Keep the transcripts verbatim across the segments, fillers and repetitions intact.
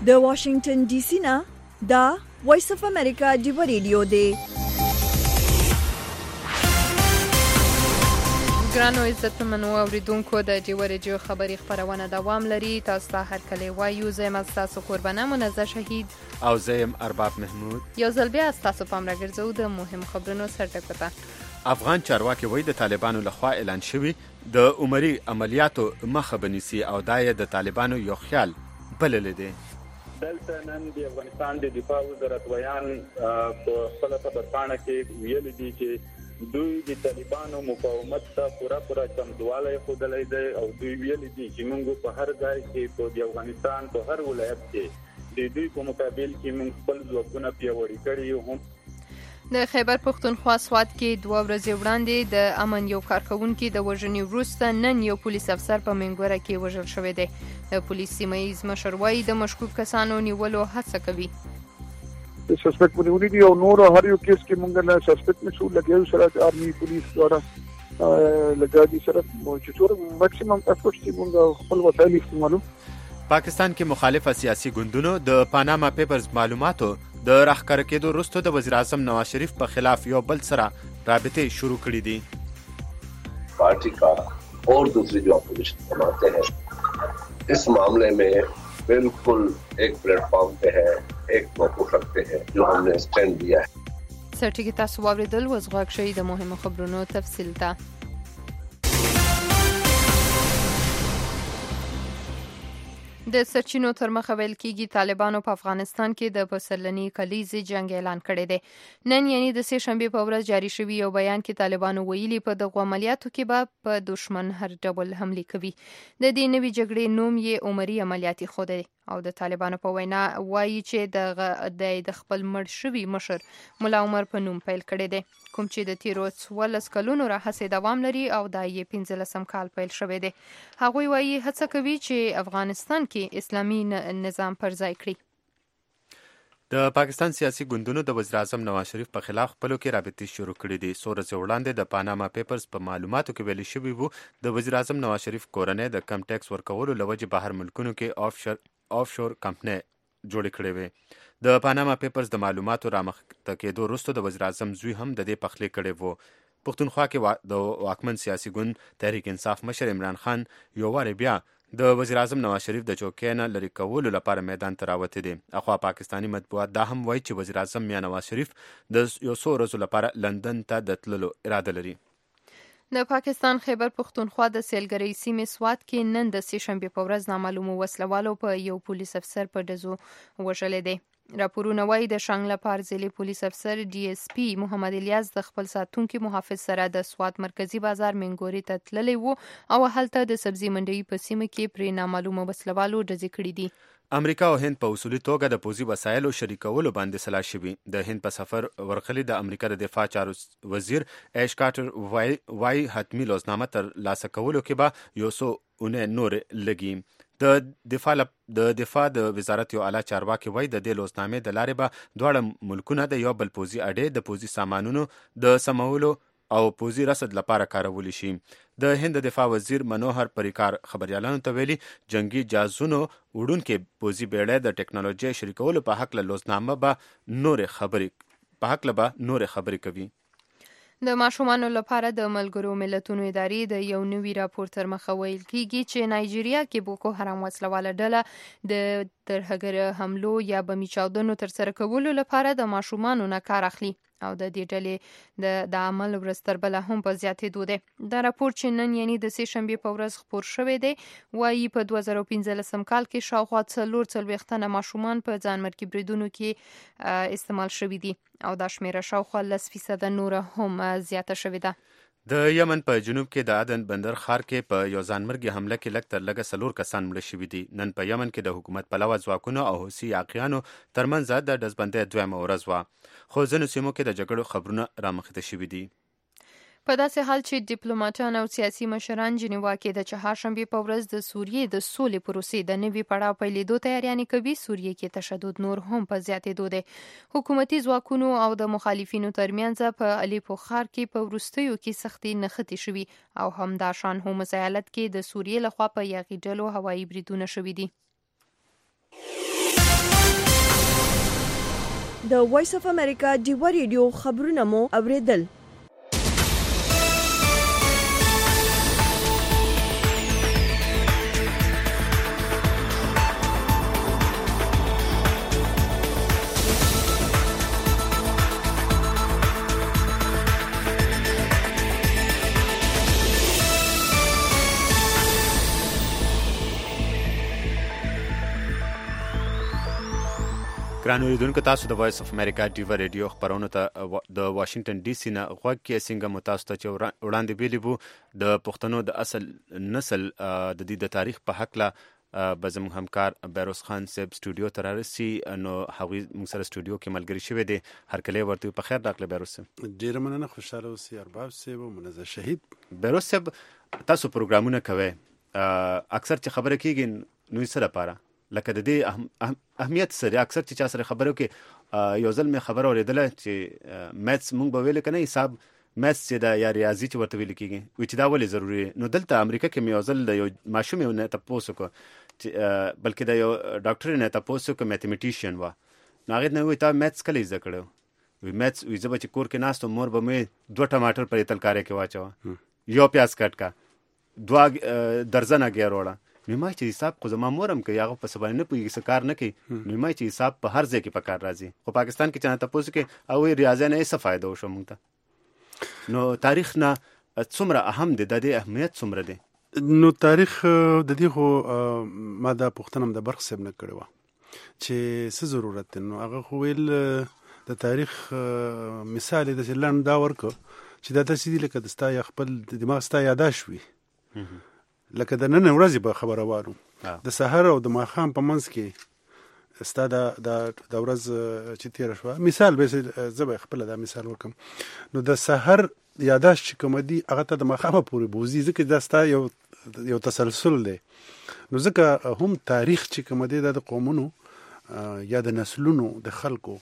د واشنگټن ډي سي نه دا وایس اف امریکا دی ریډیو دی. ګرانو عزتمنو اوریدونکو د ډیو ریډیو خبری خبرونه دوام لري. تاسو ته هر کله وایو زه تاسو قربانه منزه شهید او زه ارباب محمود. یو ځل بیا تاسو پام راګرځو د مهم خبرونو سرټکوته. افغان چارواکي وایي د طالبانو لخوا اعلان شوی د عمري عملیاتو مخه بنيسي او دای د طالبانو یو خیال بلل دي. دلته نن د افغانستان د دفاع وزارت ویان په خپل خبرپاڼه کې ویل دي چې دوی د طالبانو مقاومت ته پورا پورا چمتوالی ښودلی دی او دوی ویل دي چې موږ په هر ځای کې په افغانستان په هر ولایت کې د دوی په مقابل کې موږ خپل ځواکونه پیاوړي کړي هم. د خیبر پښتونخوا سوات کې دوه ورځې وړاندې د امن یو کارکونکي د وژنې وروسته نن یو پولیس افسر په منګوره کې وژل شوی دی. د پولیس سیمه ییز مشر وایي د مشکوک کسانو نیولو هڅه کوي. د سسپیکټ ونیولي دي او نور هر یو کیس کې موږ له سسپیکټ نشو لګیو سره آرمي پولیس دواره لګادي سره چې ټول ماکسیمم افورټ چې موږ خپل وسایل استعمالو. پاکستان کې مخالف سیاسي ګوندونو د پاناما پیپرز معلوماتو د راخکاره کېدو وروسته د وزیر اعظم نواز شریف په خلاف یو بل سره رابطې شروع کړې دي. پارٹی کا اور دوسری جو اپوزیشن بناتے ہیں اس معاملے میں بالکل ایک پلیٹ فارم پہ ہے ایک موقف رکھتے ہیں جو ہم نے اسٹینڈ دیا ہے. سرټیګي تاسو واوریدل وز غوږ شئ د مهمو خبرونو تفصیل ته. د سرچینو تر مخه ویل کېږي طالبانو په افغانستان کې د پسرلني کلیزې جنگ اعلان کړی دی. نن یعنی د سې شنبې په ورځ جاری شوی یو بیان کې طالبانو ویلي په دغو عملیاتو کې به په دشمن هر ډول حملې کوي. د دې نوي جګړې نوم یې عمري عملیات ایښودی او د طالبانو په وینا وایي چې د د خپل مړ شوي مشر ملا عمر په نوم پیل کړی دی، کوم چې د تیرو څوارلس کلونو راهیسې دوام لري او دا یې پنځلسم کال پیل شوی دی. هغوی وایي هڅه کوي چې افغانستان کې اسلامي نظام پر ځای کړي. د پاکستان سیاسي ګوندونو د وزیر اعظم نواز شریف په خلاف خپلو کې رابطې شروع کړې دي. څو ورځې وړاندې د پاناما پیپرز په معلوماتو کې ویل شوي وو د وزیر اعظم نواز شریف کورنۍ د کم ټیکس ورکولو له وجې بهر ملکونو کې آف شور آف شور کمپنۍ جوړې کړې وې. د پاناما پیپرز د معلوماتو رامخته کېدو وروسته د وزیر اعظم زوی هم د دې پخلی کړی وو. پښتونخوا کې د واکمن سیاسي ګوند تحریک انصاف مشر عمران خان یو وارې بیا د وزیر اعظم نواز شریف د چوکۍ نه لرې کولو لپاره میدان ته راوتی دي. اخوا پاکستاني مطبوعات دا هم وایي چې وزیر اعظم یا نواز شریف د یو څو ورځو لپاره لندن ته د تللو اراده لري. د پاکستان خیبر پښتونخوا د سیلګرۍ سیمې سوات کې نن د سې شنبې په ورځ نامعلومو وسلوالو په یو پولیس افسر په ډزو وژلی دی. راپورونه وایي د شانګله پار ضلعي پولیس افسر ډي اس پي محمد الیاس د خپل ساتونکي محافظ سره د سوات مرکزی بازار منګوري ته تللی وو او هلته د سبزي منډۍ په سیمه کې پرې نامعلومه وسلوالو ډزې کړي دي. امریکا او هند په اصولي توګه د پوځي وسایلو شریکولو باندې سلا شوي. د هند په سفر ورغلي د امریکا د دفاع چارو وزیر ایش کارټر وای وای حتمی لوزنامه تر لاسه کولو کې به یو څو اونۍ نور لګي. د دفاع د دفاع د وزارت یو اعلی چارواکي وایي د دې لوزنامې د لارې به دواړه ملکونه د یو بل پوځي اډې د پوځي سامانونو د سمولو او پوځي رصد لپاره کارولی شي. د هند دفاع وزیر منوهر پریکار خبريالانو ته ویلي جنگي جازونو وړونکي پوځي بیړۍ د ټکنالوژي شریکولو په حق له لوزنامه به نور خبرې په حق له به نور خبرې کوي. د ماشومانو لپاره د ملګرو ملتونو ادارې د یو نوي راپور تر مخه ویل کیږي چې نایجیریا کې بوکو حرام وسلواله ډله د ترهګر حملو یا بمي چاودنو ترسره کولو لپاره د ماشومانو نه کار اخلي او د دې ډلې د د عمل ورځ تر بله هم په زیاتېدو دی. دا راپور چې نن یعنی د سې شنبې په ورځ خپور شوی دی وایي په دوه زره پنځلسم کال کې شاوخوا څلور څلوېښت تنه ماشومان په ځانمرګي بریدونو کې استعمال شوي دي او دا شمیره شاوخوا لس فیصده نوره هم زیاته شوې ده. د یمن په جنوب کې د عدن بندر ښار کې په یو ځانمرګي حمله کې لږ تر لږه څلور کسان مړه شوي دي. نن په یمن کې د حکومت پلوه ځواکونو او حوثي عاقیانو ترمنځ د ډزبندۍ دویمه ورځ وه، خو ځینو سیمو کې د جګړو خبرونه رامخته شوي دي. په داسې حال چې ډیپلوماټان او سیاسي مشران جنیوا کې د چهارشنبې په ورځ د سوریې د سولې پروسې د نوي پړاو پیلېدو تیاریانې کوي، سوریې کې تشدد نور هم په زیاتېدو دی. حکومتي ځواکونو او د مخالفینو ترمنځ په الیپو ښار کې په وروستیو کې سختې نښتې شوي او همداشان هومس ایالت کې د سوریې لخوا په یاغي ډلو هوایي بریدونه شوي دي. د وایس اف امریکا ډیوا ریډیو خبرونه مو اوریدل. ګران اوریدونکو، تاسو د وایس اف امریکا ډیوا ریډیو خبرونو ته د واشنگټن ډي سي نه غوږ کې څنګه متاسو ته چې وړاندې بیلی بو د پښتنو د اصل نسل د دې د تاریخ په حق لا به زموږ همکار بیروز خان صاحب سټوډیو ته رارسي. نو هغوی موږ سره سټوډیو کې ملګري شوي دي. هرکلی ورته په خیر راغلی بیروز صاحب. ډېره مننه، خوشحاله اوسئ ارباب صاحب او منزه شهید. بیروز صاحب، تاسو پروګرامونه کوئ، اکثر چې خبره کېږي نو یې څه لپاره؟ لکه د دې اهمیت سره اکثر چې چا سره خبرو کې یو ځل مې خبره اورېدله چې میتس مونږ به ویل که نه حساب میتس چې دا یا ریاضي چې ورته ویل کېږي، وایي چې دا ولې ضروري. نو دلته امریکا کې مې یو ځل د یو ماشوم یو نه تپوس وکړو چې بلکې د یو ډاکټر نه تپوس وکړو، میتھمیټیشین وه. نو هغې نه وایي تا میتس کله زده کړی؟ وایي میتس وایي زه به چې کور کې ناست وم مور به مې دوه ټماټر پرې تلکارۍ کې واچوه، یو پیاز کټ کا، دوه درزنه ګیر وړه. نو ما چې حساب خو زما مورم کوي، هغه په څه باندې نه پوهېږي، څه کار نه کوي. نو ما چې حساب په هر ځای کې په کار راځي، خو پاکستان کې چې نه تپوس کې او وایي ریاضي نه یې څه فایده وشو موږ ته. نو تاریخ نه څومره اهم دی، د دې اهمیت څومره دی؟ نو تاریخ د دې خو ما دا پوښتنه هم د برق صاحب نه کړې وه چې څه ضرورت دی. نو هغه خو ویل د تاریخ مثال یې داسې لنډ دا ورکړو چې دا داسې دي لکه د ستا یا خپل دماغ ستا یاداشت وي، لکه د نن ورځې به خبره وارو د سحر او د ماښام په منځ کې ستا د د ورځ چې تېره شوه. مثال به زه به خپله دا مثال ورکړم. نو د سحر یاداشت چې کومه دي هغه ته د ماښامه پورې بوځي، ځکه دا ستا یو یو تسلسل دی. نو ځکه هم تاریخ چې کومه دی دا د قومونو یا د نسلونو د خلکو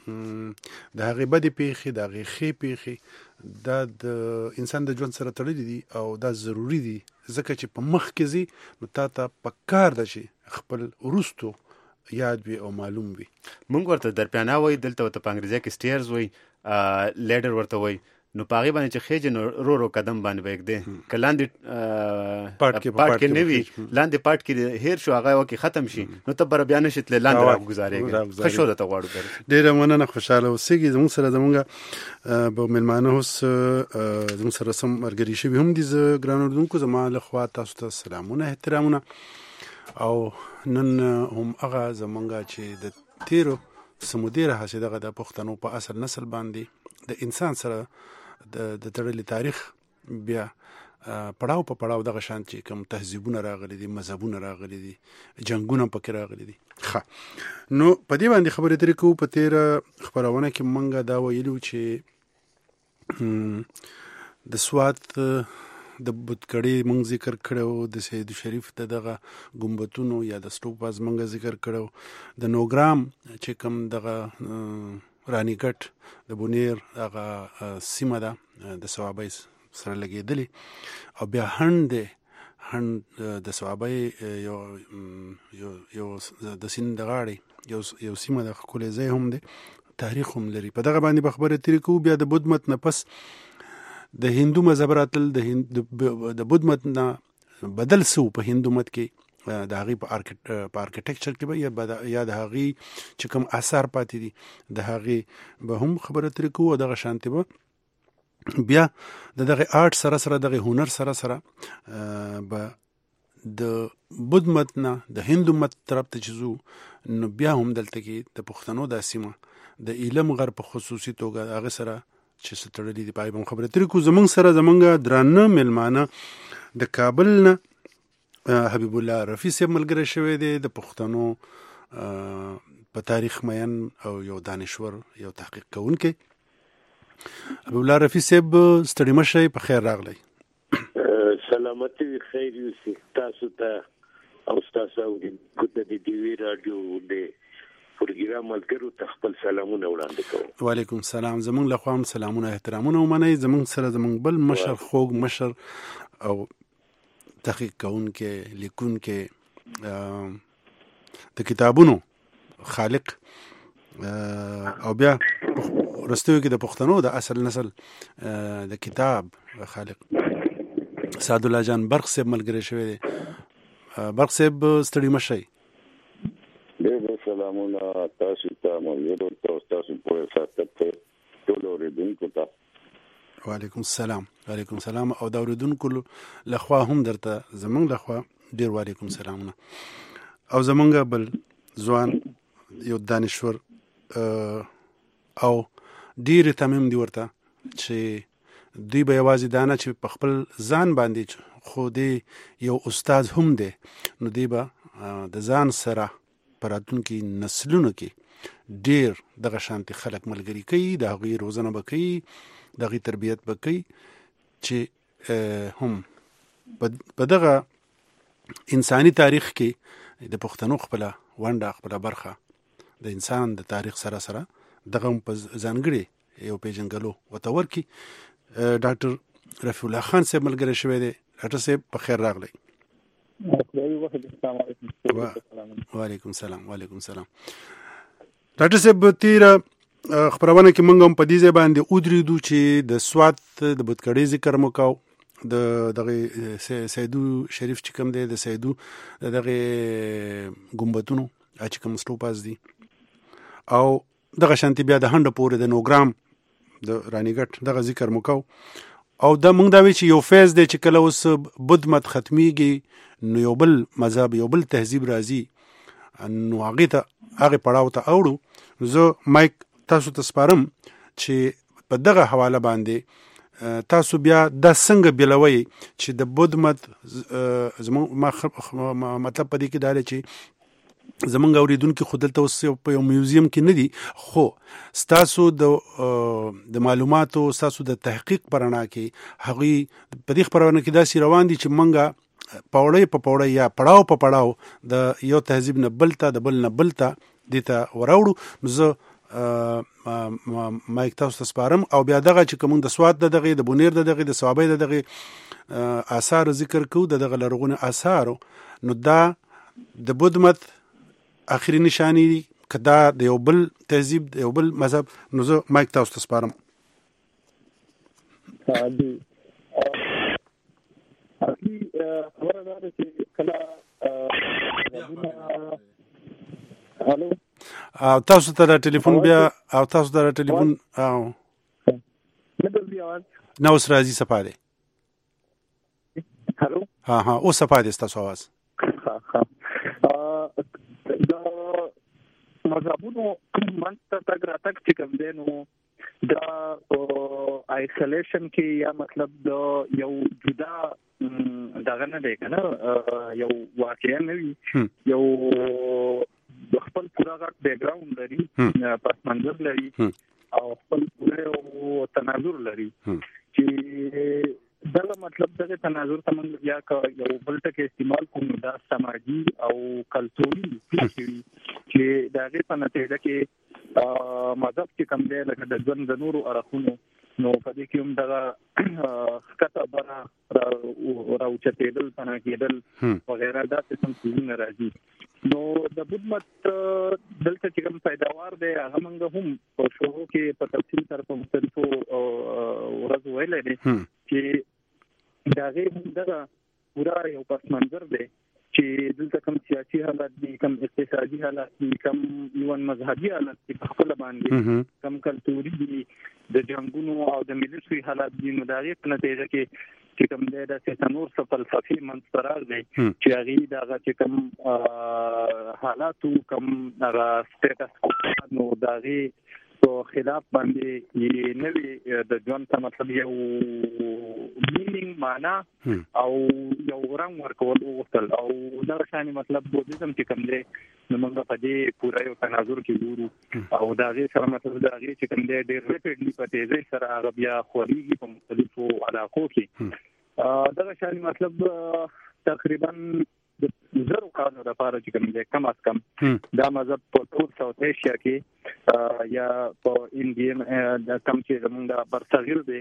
د هغې بدې پیښې، د هغې ښې پیښې، دا د انسان د ژوند سره تړلي دي او دا ضروري دي، ځکه چې په مخ کې ځي نو تا ته په کار ده چې خپل وروستو یاد وي او معلوم وي. مونږ ورته درپیانا وایي، دلته ورته په انګریزي کې سټیرز وایي، لیډر ورته وایي. نو په هغې باندې چې خېجې نو رو رو قدم باندې به ږدې، که لاندې پاټ کې نه وي، لاندې پاټ کې هیر شو هغه وکې ختم شي، نو ته به بیا نه شي تللی لاندې راګزارېږي. ښه شو درته غواړو. ډېره مننه، خوشحاله اوسېږي. زموږ سره زموږ به مېلمانه اوس زموږ سره سم ملګري شوي هم دي. زه ګران اورېدونکو، زما لخوا تاسو ته سلامونه، احترامونه. او نن هم هغه زموږ چې د تېرو څه مودې راهیسې دغه د پښتنو په اصل نسل باندې د انسان سره د تړلي تاریخ بیا پړاو په پړاو دغه شان چې کوم تهذیبونه راغلي دي، مذهبونه راغلي دي، جنګونه پکې راغلي دي. ښه، نو په دې باندې خبرې اترې کوو. په تېره خپرونه کې موږ دا ویلي وو چې د سوات د بتکړې موږ ذکر کړو، د سید شریف د دغه ګمبتونو یا د سټوپاز موږ ذکر کړو، د نوګرام چې کوم دغه رانیګټ د بونیر هغه سیمه ده د صوابۍ سره لګېدلې، او بیا هند دی، هند د صوابۍ یو یو د سیند د غاړې یو یو سیمه ده، ښکلی ځای هم دی، تاریخ هم لري. په دغه باندې به خبرې تېرې کوو. بیا د بودمت نه پس د هندو مذهب راتلل، د بودمت نه بدل سو په هندو مت کې د هغې په آرکیټیکچر کې به یا د هغې چې کوم اثار پاتې دي د هغې به هم خبره ترې کوو. او دغه شانتې به بیا د دغه آرټ سره سره دغه هنر سره سره به د بود مت نه د هندو مت طرف ته چې ځو، نو بیا هم دلته کې د پښتنو دا سیمه د ایلم غر په خصوصي توګه هغه سره چې څه تړلي دي په هغې به هم خبرې ترې کوو. زموږ سره زموږ درانه مېلمانه د کابل نه حبیب الله رفیع صاحب ملګری شوی دی، د پښتنو په تاریخ مین او یو دانشور، یو تحقیق کوونکی. حبیب الله رفیع صاحب ستړي مه شئ، په خیر راغلی. سلامتی وي، خیر یوسي تاسو ته او ستاسو اورېدونکو ته د ډیوي راډیو د پروګرام ملګرو ته خپل سلامونه وړاندې کوم. وعلیکم السلام. زموږ لخوا هم سلامونه احترامونه ومنئ. زموږ سره زموږ بل مشر، خوږ مشر او تحقیق کوونکی، لیکونکی، د کتابونو خالق او بیا رستوي کې د پښتنو د اصل نسل د کتاب خالق سعد الله جان برق صاحب ملګری شوی دی. برق صاحب ستړي مشي. ډېر سلامونه تاسو ته مو تاسو په ساتت ټول اوریدونکو ته. وعلیکم السلام. وعلیکم السلام او دا اوریدونکو لخوا هم درته زمونږ لخوا ډیر وعلیکم السلامونه. او زمونږ بل ځوان یو دانشور او ډیر تمام دی ورته چې دوی به یوازې دانه چې په خپل ځان باندې خو دی یو استاد هم دی نو دی به د ځان سره په راتلونکي نسلونو کې ډیر دغه شانتي خلک ملګري کوي، د هغوی روزنه به کوي، د هغوی تربیت به کوي چې هم په دغه انساني تاریخ کې د پښتنو خپله ونډه خپله برخه د انسان د تاریخ سره سره دغه هم په ځانګړې یو پیژنګلو ورته ورکړي. ډاکټر رفیع الله خان صاحب ملګری شوی دی. ډاکټر صاحب په خیر راغلی. وعلیکم السلام. وعلیکم السلام. ډاکټر صاحب تیره خبرونه کې موږ هم په دې ځای باندې ودرېدو چې د سوات د بودکړۍ ذکر مو کو، د دغه سیدو شریف چې کوم دی د سیدو دغه ګمبتونو چې کوم سلوپاز دي او دغه شانتي بیا د هنډ پورې د نوګرام د رانیګټ دغه ذکر مو کو. او دا موږ دا وی چې یو فیض دی چې کله اوس بود مت ختمیږي نو یو بل مذهب یو بل تهذیب راځي نو هغې ته هغې پړاو ته اوړو. زه مایک تاسو ته سپارم چې په دغه حواله باندې تاسو بیا دا څنګه بیلوي چې د بود مت زموږ مطلب په دې کې دا دی چې زمونږ اوریدونکي خو دلته اوس په یو میوزیم کې نه دي، خو ستاسو د د معلوماتو ستاسو د تحقیق په رڼا کې هغوی په دې خپرونه کې داسې روان دي چې مونږه پوړی په پوړی یا پړاو په پړاو د یو تهذیب نه بل ته د بل نه بل ته دې ته وراوړو. نو زه مایک تاسو ته سپارم او بیا دغه چې کوم د سوات د دغه د بونیر د دغه د صوابۍ د دغه آثار ذکر کو، د دغه لرغونو آثارو، نو دا د بودمت اخري نشانی دي کدا د یو بل تهذیب د یو بل مذهب. نو زه مایک تاسو ته سپارم. دی اخی خبره ده چې کله هالو او تاسو ته ټلیفون بیا او تاسو ته ټلیفون او مدل دی आवाज نو اوس راځي صفاده. هالو ها ها اوس صفاده تاسو आवाज. ها ها دا مذهبونو منځ ته راتګ چې کوم دی نو دا آیسولیشن کې یا مطلب د یو جدا دغه نه دی کنه یو واقعیا نه وي، یو د خپل پورا غټ بیک گراوند لري، پس منظر لري او خپل پوره تناظر لري چې دغه مطلب دغه تناظر ته موږ بیا یو بل ټکی استعمال کوو دا سماجی او کلتوري چې دغه په نتیجه کې مذهب چې کوم دی لکه د ژوند د نورو اړخونو نو په دې کې هم دغه ښکته بره راوچتېدل، پناه کېدل وغیره دا قسم څیزونه راځي. نو د بودمت دلته چې کوم پیداوار دی هغه موږ هم په شروع کې په تفصیل سره په مختلفو ورځو ویلی دی چې د هغې هم دغه پوره یو پس منظر دی چې دلته کوم سیاسي حالات دي، کوم اقتصادي حالات دي، کوم ایون مذهبي حالات دي، په خپل باندې کوم کلتوري دي، د جنګونو او د ملي حالات دي. نو د هغې په نتیجه کې چې کوم دی داسې نور څه فلسفي منځته راغلی چې هغې د هغه چې کوم حالاتو کوم هغه سټیټس نو د هغې په خلاف باندې یې نوې د ژوند ته مطلب یو مینینګ معنا او یو رنګ ورکول وغوښتل او دغه شانې مطلب بودیزم چې کوم دی نو موږ په دې پوره یو تناظر کې ګورو او د هغې سره مطلب د هغې چې کوم دی ډېر ریپیډلي په تیزۍ سره هغه بیا خورېږي په مختلفو علاقو کې. دغه شانې مطلب تقریبا د زرو کالو لپاره چې کوم دی کم از کم دا مذهب په ټول ساوث ایشیا کې یا په انډیا د کم چې زمونږ د برصغیر دی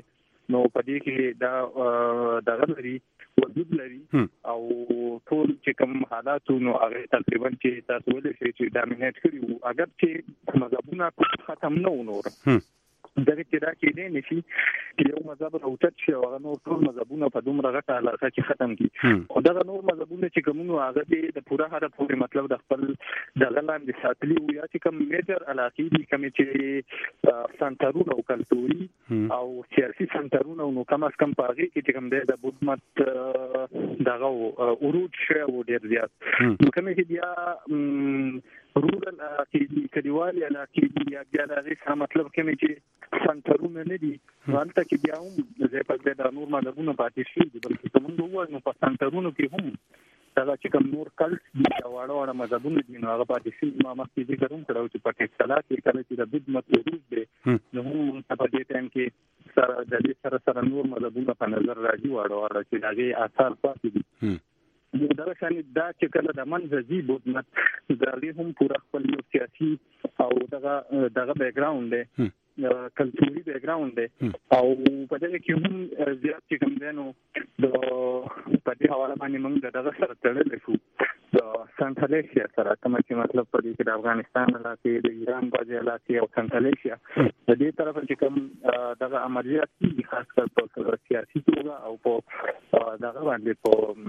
نو په دې کې دا دغه لري وجود لري او ټول چې کوم حالات نو هغه تقریبا چې تاسو ولې چې ډامینیټ کړی وو اگر چې مذهبونه ختم نه ونور دغه چې دا کې نه نشي چې یو مذهب راوچت شي او هغه نور ټول مذهبونه په دومره غټه علاقه کې ختم کړي او دغه نور مذهبونه چې کومو هغه د پوره هدف پورې مطلب د خپل دغه لاندې ساتلي وو یا چې کوم میجر علاقې دي کوم چې سنټرونه او کلتوري او سیاسي سنټرونه نو کم از کم پاږي چې کوم د بودمت دغه اوروج شي او ډیر زیات نو کوم چې بیا رورل کې کډیوالي علاقې یا بیا د هغه مطلب کوم چې سنټرونه نه دي ولته کې بیا هم د په د نور مذهبونو پاتې شي بلکې کومه وایي نو په سنټرونو کې هم دا چې کوم نور کلت دي او اړه اړه مذهبونه دي نو هغه پاتې شي ما مخکې ذکر هم کړو چې په ټکسلا کې کله چې د بدمت وروز دي نو هم په دې ټایم کې سره د دې سره سره نور مذهبونه په نظر راځي او اړه اړه چې هغه آثار پاتې دي دا شان دا چې کله د منځ زی بدمت د دې هم پورا خپل یو سیاسي او دغه دغه بیک گراوند دی کلتوري بیک گراوند دی او په دې کې هم زیات چې کوم دی نو د په دې حواله باندې موږ دغه سره تړلې شو د سنټرل ایشیا سره کوم چې مطلب په دې کې د افغانستان علاقې د ایران په علاقې او سنټرل ایشیا د دې طرف چې کوم دغه عملیات دي خاص کر په سیاسي توګه او په دغه باندې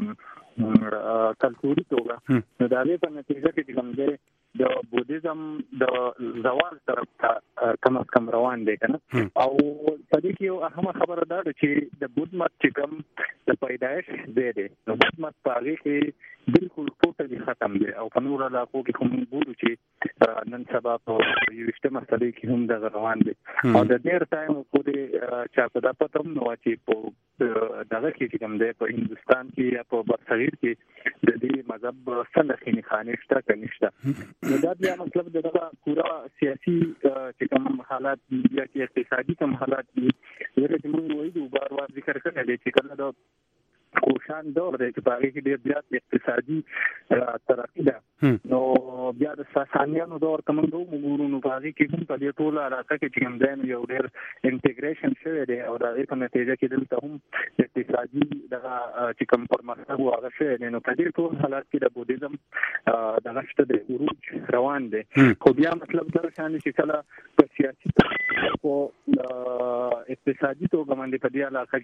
په کلتوري توګه نو دا په نتیجه کې کوم دی د بودیزم د زوال طرف ته کم از کم روان دی کنه او په دې کې یو اهمه خبره ده چې د بودمت چې کوم د پیدایش دی دی نو بودمت په هغه کې بالکل ټوټلی ختم دی او په نور علاقو کې کوم ګورو چې نن سبا په یوشته مسلې کې هم د روان دي او د ډیر ټایم پورې چې په دغه پتم نو چې په دغه کې کوم دی په هندستان کې یا په برصغیر کې د دې مذهب څنګه خانه شته کنيشته نو دا بیا مطلب دغه پورا سیاسي چې کوم حالات دي یا کې اقتصادي کوم حالات دي ورته موږ وایو د بار بار ذکر کړل دي چې کله د کوشان دور دی چې په هغه کې ډېر زیات اقتصادي ترقی ده نو بیا د ساسانیانو دور کوم نو وګورو نو په هغه کې هم په دې ټول علاقه کې چې کوم دی یو ډېر انټیګریشن شوی دی او دا په نتیجه کې دلته هم اقتصادي دغه چې کوم پرمختګ هغه شوی دی نو په دې ټول حالات کې د بودیزم دغه شته د عروج روان دی خو بیا مطلب دا شان چې کله په سیاسي او اقتصادي توګه باندې په دې علاقه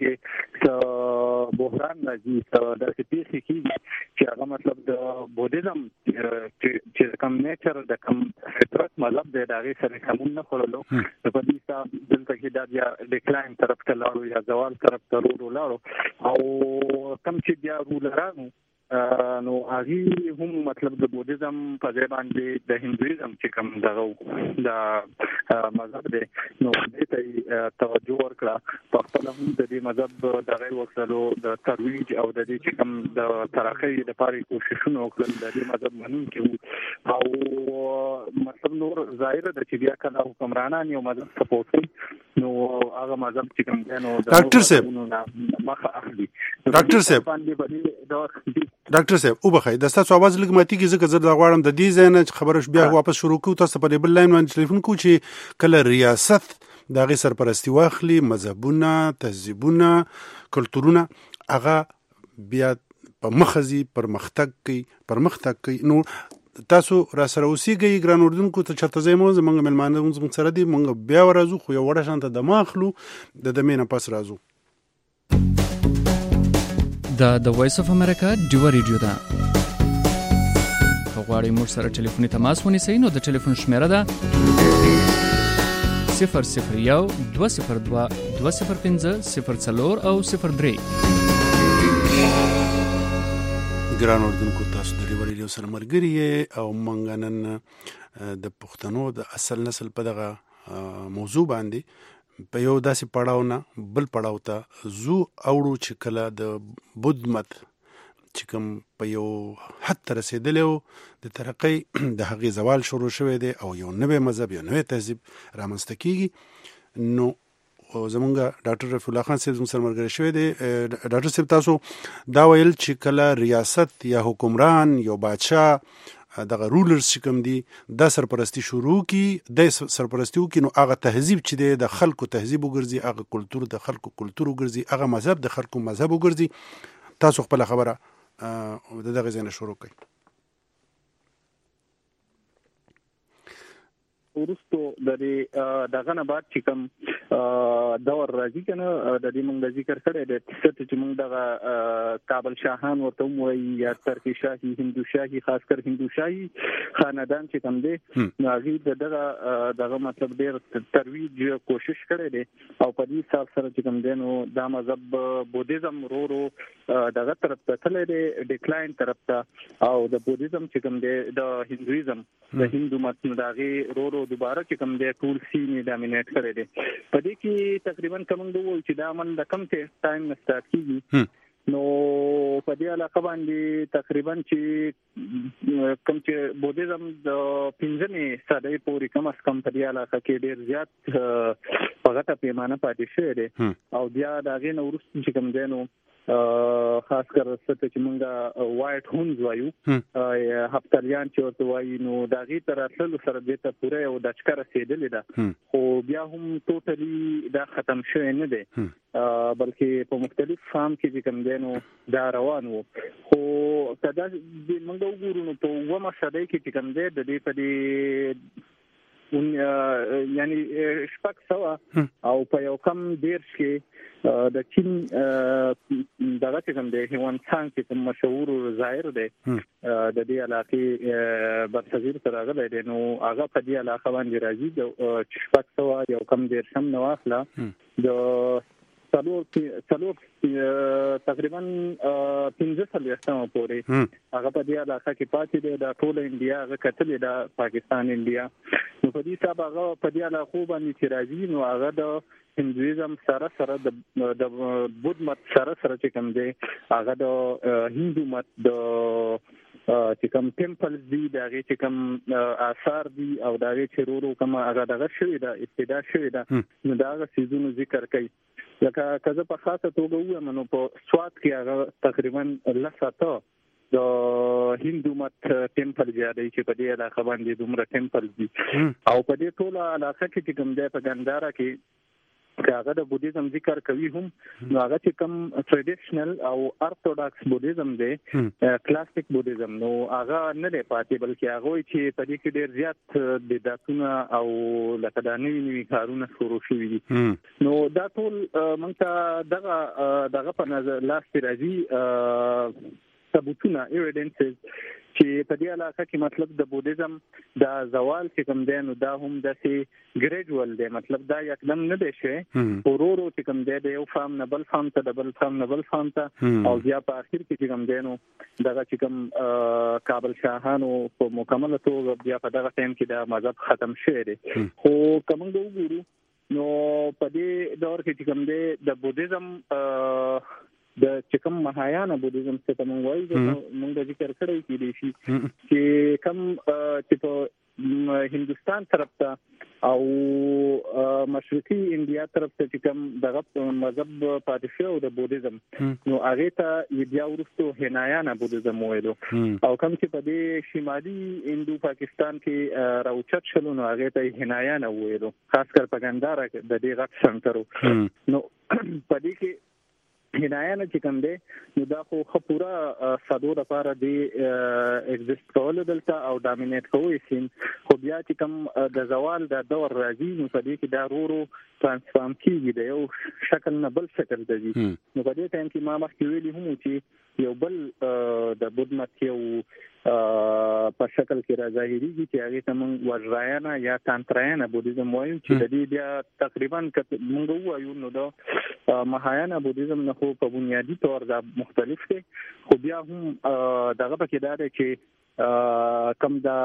کې بحران راځي د سپیسي کې چې هغه مطلب د بودیزم چې کوم نیچر د کوم فطرت مطلب د هغه سره کوم نه خورلو په دې حساب دلته کې د بیا ډیکلاین طرف ته لاړو یا زوال طرف ته لاړو او کوم چې بیا رولرانو نو هغه هم مطلب د بودیزم په ځای باندې د هندویزم چې کوم دغه د مذهب دی نو دې ته توجه ورکړه په خپل هم د دې مذهب دغه وسلو د ترویج او د دې چې کوم د ترقی لپاره کوششونه وکړل د دې مذهب منونکي او مطلب نور ظاهر د چې بیا کله حکمرانان یو مذهب سپورټ نو هغه مذهب چې کوم دی نو ډاکټر صاحب مخه اخلي ډاکټر صاحب ډاکټر صاحب او بخای د تاسو आवाज لګ ماتي کې ځکه زه دا غواړم د دې ځای نه خبره بیا واپس شروع کوو تاسو په بل لاین باندې ټلیفون کوو چې کله ریاست د غي سرپرستی واخلي مذهبونه تهذیبونه کلتورونه هغه بیا په مخزي پرمختګ کوي پرمختګ کوي نو تاسو را سره اوسېږئ ګران اردوونکو ته چرته ځای مو زمونږ مېلمانه زموږ سره دي مونږ بیا ورځو خو یو وړه شانته د ماخلو د دمې نه پس راځو دا د وایس اف امریکا ډیو ریډیو ده غواړئ موږ سره ټلیفوني تماس ونیسئ نو د ټلیفون شمیره ده صفر صفر یو دوه صفر دوه دوه صفر پنځه صفر څلور او صفر درې ګران اردوونکو تاسو د ډیو ریډیو سره ملګري او موږ نن د پښتنو د اصل نسل په دغه موضوع باندې په یو داسې پړاو نه بل پړاو ته زو اوړو چې کله د بدمت چې کوم په یو حد ته رسېدلی و د ترقۍ د هغې زوال شروع شوی دی او یو نوی مذهب یو نوی تهذیب رامنځته کېږي نو زمونږ ډاکټر رفیع الله خان صاحب زموږ سره ملګری شوی دی ډاکټر صاحب تاسو دا ویل چې کله ریاست یا حکمران یو بادشاه دغه رولرز چې کوم دي د سرپرستی شروع کی د سرپرستی کی نو هغه تهذیب چې دی د خلکو تهذیب وګرځي، هغه کلچر د خلکو کلچر وګرځي، هغه مذهب د خلکو مذهب وګرځي. تاسو خپل خبره د دغه ځای نه شروع کړئ. ورستو د دې دغه نه بعد چې کوم دور راځي کنه د دې موږ ذکر کړی د چې موږ دغه کابل شاهان ورته وایي یا ترکی شاهي، هندو شاهي، خاص کر هندو شاهي خاندان چې کوم دی نو هغه دغه دغه مطلب ډیر ترویج کوشش کړی دی او په دې حساب سره چې کوم دی نو دا مذهب بودیزم رو رو دغه طرف ته تللی دی، ډیکلاین طرف ته، او د بودیزم چې کوم دی د هندویزم د هندو مت دغه رو رو دوباره چې کوم دی ټول سینې ډامینیټ کړی دی. په دې کې تقریبا کوم دوه چې دا من د کم ټایم نه سٹارټ کیږي نو په دې علاقه باندې تقریبا چې کوم چې بودیزم د پنځمې صدۍ پورې کم از کم په دې علاقه کې ډیر زیات په غټه پیمانه پاتې شوی دی او بیا د هغې نه وروسته چې کوم دی نو خاص کر څه چې موږ وایټ هونز وایو هفتالیان چې ورته وایي نو د هغې تر راتللو سره دې ته پوره یو دچکه رسېدلې ده، خو بیا هم ټوټلي دا ختم شوی نه دی بلکې په مختلف فارم کې چې کوم دی نو دا روان و. خو که دا موږ وګورو نو په اوومه صدۍ کې چې کوم دی د دې په دې یعنی شپږ سوه او په یو کم دیرش کې د چین دغه چې کوم دی هیوان سانګ چې کوم مشهور ظاهر دی د دې علاقې برصغیر ته راغلی دی نو هغه په دې علاقه باندې راځي د شپږ سوه یو کم دیرشم نه واخله د څلور څلور تقریبا پنځه څلوېښتمه پورې هغه په دې علاقه کې پاتې دی، دا ټوله انډیا هغه کتلې ده، پاکستان انډیا. نو په دې حساب هغه په دې علاقو باندې چې راځي نو هغه د هندویزم سره سره د بودھ مت سره سره چې کوم دی هغه د هندو مت د چې کوم ټیمپلز دي د هغې چې کوم آثار دي او د هغې چې ورو ورو کومه هغه دغه شوې ده ابتدا شوې ده نو د هغه څیزونو ذکر کوي. لکه که زه په خاصه توګه ووایم نو په سوات کې هغه تقریبا لس اته د هندو مت ټیمپل یادوي چې په دې علاقه باندې دومره ټیمپل دي او په دې ټوله علاقه کې چې کوم دی په ګنداره کې که هغه د بودیزم ذکر کوي هم نو هغه چې کوم ټریډیشنل او ارتوډاکس بودیزم دی کلاسیک بودیزم نو هغه نه دی پاتې بلکې هغه وایي چې په دې کې ډېر زیات بدعتونه او لکه دا نوي نوي کارونه شروع شوي دي. نو دا ټول موږ ته دغه دغه په نظر لاس راځي ثبوتونه ایویډنسز چې په دې علاقه کې مطلب د بودیزم د زوال چې کوم دی نو دا هم داسې ګریجوال دی، مطلب دا یکدم نه دی شوی، ورو ورو چې کوم دی د یو فارم نه بل فارم ته د بل فارم نه بل فارم ته او بیا په اخر کې چې کوم دی نو دغه چې کوم کابل شاهانو په مکمله توګه بیا په دغه ټایم کې د مذهب ختم شوی دی. خو که موږ وګورو نو په دې دور کې چې کوم دی د بودیزم د چې کوم مهایانه بودیزم څه ته موږ وایو موږ ذکر کړی کېدای شي چې کوم چې په هندوستان طرف ته او مشرقي انډیا طرف ته چې کوم دغه مذهب پاتې شوی د بودیزم نو هغې ته بیا وروستو هنایانه بودیزم ویلو او کوم چې په دې شمالي هندو پاکستان کې راوچت شلو نو هغې ته هنایانه ویلو، خاص کر په ګنداره کې د دې غټ سنټر نو په دې کې هنایانه چې کوم دی نو دا خو ښه پوره صدو لپاره دی اگزیسټ کولو دلته او ډامینیټ کوی سین، خو بیا چې کوم د زوال د دور راځي نو په دې کې دا ورو ورو ترانسفارم کېږي د یو شکل نه بل شکل ته ځي. نو په دې ټایم کې ما مخکې ویلي هم چې یو بل د بودھ مت یو په شکل کې راځاهیریږي چې هغې ته موږ وژرایانه یا تانترایانه بودیزم وایو چې د دې بیا تقریبا که موږ ووایو نو د مهایانه بودیزم نه خو په بنیادي طور دا مختلف دی، خو بیا هم دغه پکې دا دی چې کم دا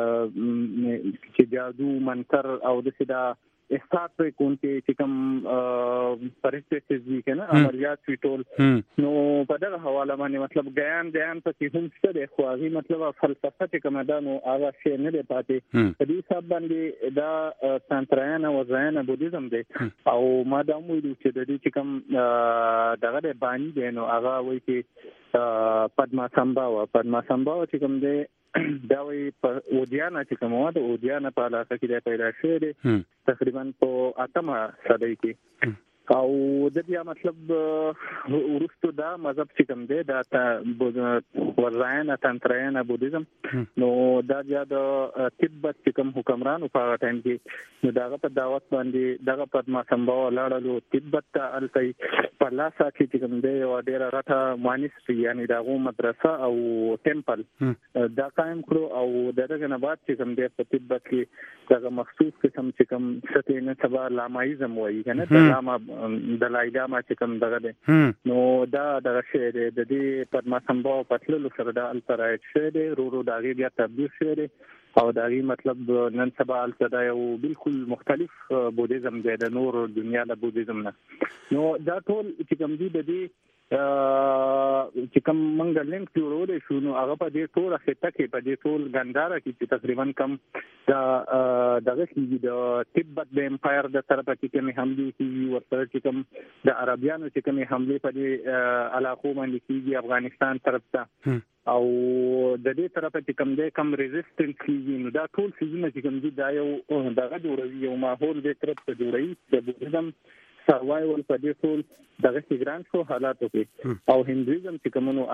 چې جادو منتر او داسې دا احساس پرې کوونکې چې کوم پرستې دي که نه عملیات وي ټول نو په دغه حواله باندې مطلب ګیان ګیان پکې هم شته دی، خو هغې مطلب فلسفه چې کومه ده نو هغه شی نه دی پاتې. په دې حساب باندې دا تانترایانه وزرایانه بودیزم دی او ما دا هم ویلو چې د دې چې کوم دغه دی باني دی نو هغه وایي چې پدما سمباوا پدما سمباوا چې کوم دی دا وی په اودیانه چې کومه ده اودیانه په علاقه کې د پیدا شوی دی تقریبا په اتمه صدۍ کې او د بیا مطلب ورستو دا مذهب چې کوم دی دا ورزاین تنتراین بودیزم نو دا بیا د تبت چې کوم حکمرانو په ټایم کې نو داغه په دعوت باندې دغه پدما سمباو لاړلو تبت ته التي په لاسا کې چې کوم دی او ډیره راټه مانیسټری یعنی دغه مدرسه او ټیمپل دا قائم کړو او دغه نه بعد چې کوم دی په تبت کې دغه مخصوص قسم چې کوم ستینه تبع لامایزم وایي کنه د لاما د لایګاما چې کوم دغه دی نو دا دغه شی دی د دې پدما سمباو پتللو سره د الترایت شی دی رو رو دغه بیا تبدیل شی دی او دغه مطلب نن سبا التدا یو بالکل مختلف بودیزم دی د نور دنیا له بودیزم نه نو دا ټول چې کوم دی د دې چې کوم منګ لینک جوړول شو نو هغه په دې ټول خطه کې په دې ټول ګنداره کې چې تقریبا کم دا دغه کې د تبت د امپایر د طرفه کې کوم حمله کیږي ورته چې کوم د عربیانو چې کوم حمله په دې علاقو باندې کیږي افغانستان طرف ته او د دې طرفه چې کوم د کم ریزिस्टنس کیږي نو دا ټول سيزونه چې کوم دي دا یو دغه جوړوي یو ماحول د طرف ته جوړوي د بودیزم سروایول په دې ټول دغه سیګران شو حالاتو کې او هندویزم چې کومو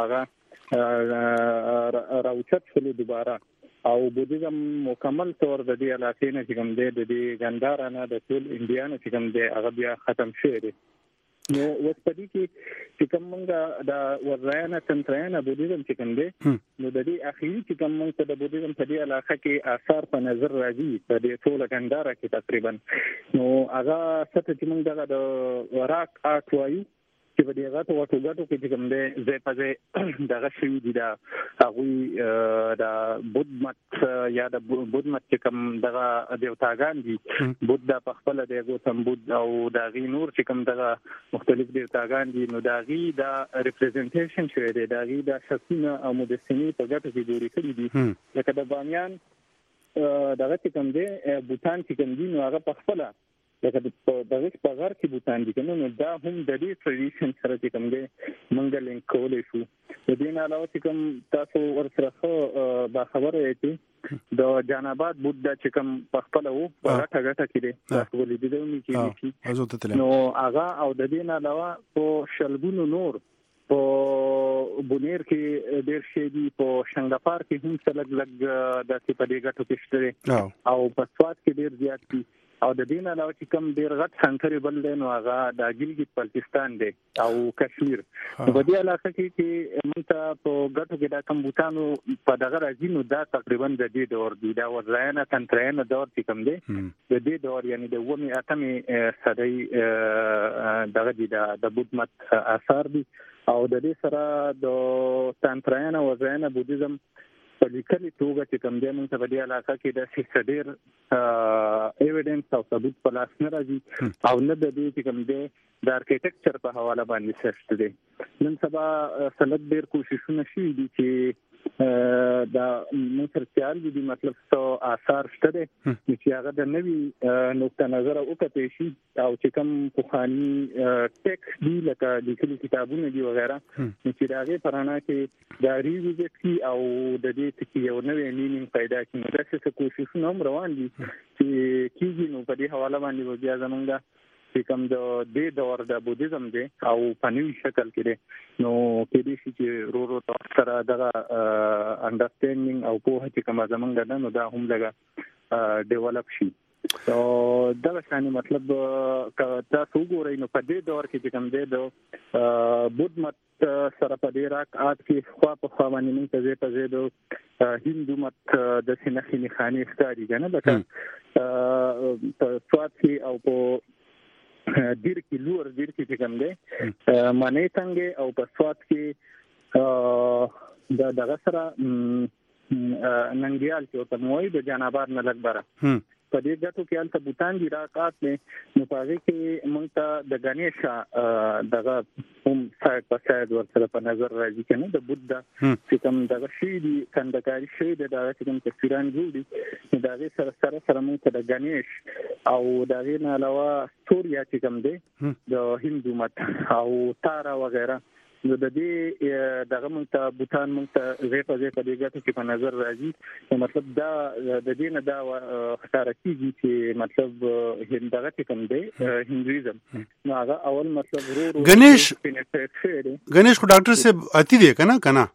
هغه راوچت شول دوباره او بودیزم مکمل طور د دې علاقې نه چې کوم دی د دې ګنداره نه د ټول انډیانو چې کوم دی هغه بیا ختم شوی دی نو وسپدي کې چې کوم موږ د ورایانه تنترایانه بودیزم چې کوم دی نو د دې اخیری چې کوم موږ د بودیزم په دې علاقه کې آثار په نظر راځي په دې ټول ګنداره کې تقریبا نو هغه ست چې موږ د وراک آرت وایو چې په دې غاټو واټو غاټو کې کوم دی زه پځه دغه شوی دی دا هغه د بود مت یا د بود مت چې کوم دغه دیوتاګان دي بود د خپل د ګوتم بود او د غي نور چې کوم دغه مختلف دیوتاګان دي نو د غي د ریپرزنټیشن شوی دی د غي د شخصینه او مدسنی په ګټه کې جوړې کړې دي لکه د بامیان دغه چې کوم دی بوتان چې کوم دي نو هغه په خپل لکه د دغه په غار کې بوتان دي کنه نو دا هم د دې ټریډیشن سره چې کوم دی منګل لینک کولې شو د دې نه علاوه چې کوم تاسو ورسره با خبره یې د جاناباد بودا چې کوم په خپل وو په راټه غټه کې دی تاسو ولې دې نو کې نو هغه او د دې نه علاوه په شلګونو نور په بونیر کې ډېر شي دي په شنګافار کې هم څلګ لګ د څه په دې غټو کې شته او په سواد کې ډېر زیات دي او د دین علاوه چې کوم ډیر غټ سنټر بل دی نو هغه د ګلګت بلتستان دی او کشمیر په دې علاقه کې چې موږ ته په غټو کې د کمبوتانو په دغه راځي نو دا تقریبا د دې دور دی دا ورځاینه تنتراینه دور چې کوم دی د دې دور یعنی د ومه اتمه صدۍ دغه دی د بودمت اثر دی او د دې سره د تنتراینه ورځاینه بودیزم په لیکلي توګه چې کوم دی موږ په دې علاقه کې د سیسډیر ایویډنس او ثبوت په لاس نه راځي او نه د دې چې کوم دی د ارکیټیکچر په حواله باندې سرچ دي نن سبا سلک ډیر کوششونه شي دي چې دا موږ سرچال دي مطلب څو آثار شته دي چې هغه د نوي نقطه نظر او کته شي او چې کوم پوخانی ټیکس دی لکه لیکلي کتابونه دي وغیرہ چې داغه پرانا کې دا ریویزټ کی او د دې چې یو نوې مینینګ پیدا کړي دا څه کوششونه هم روان دي چې کیږي نو په دې حواله باندې بیا زمونږ چې کوم د دې دور د بودیزم دی او په نوې شکل کې دی نو کې دې چې رو رو تاسو دغه انډرستانډینګ او په هڅه کوم زمونږ د نو دا هم لګه ډیولپ شي او دا څنګه مطلب تاسو ګورئ نو په دې دور کې چې کوم دی د بودمت سره په دې راک آت کې خوا په خوا باندې موږ ته زه په زه د هندو مت د سینخي خاني ښکاری کنه لکه په سواد کې او په دیر کې لور دیر کې چې کوم دی معنی څنګه او په سواد کې د دغه سره ننګیال چې ته موي د جنابار نه لګبره په دې ګټو کې البته بوتان دي راکات نه نو پاره کې مونږ ته د غنیشا دغه هم سایت په سایت ورسره په نظر راځي کنه د بودا چې کوم دغه شی دي کندکاري شی د دغه چې کوم تصویران جوړي دغه سره سره سره مونږ ته د غنیش او دغه نه علاوه سوریا چې کوم دی د هندو مت او تارا وغیرہ نو د دې دغه موږ ته بوتان موږ ته زه په دې په دې ګټه کې په نظر راځي نو مطلب دا د دې نه دا ښکاره کیږي چې مطلب هندغه کوم دی هندویزم نو هغه اول مطلب ورو گنیش گنیش خو ډاکټر صاحب اتی دی کنه کنه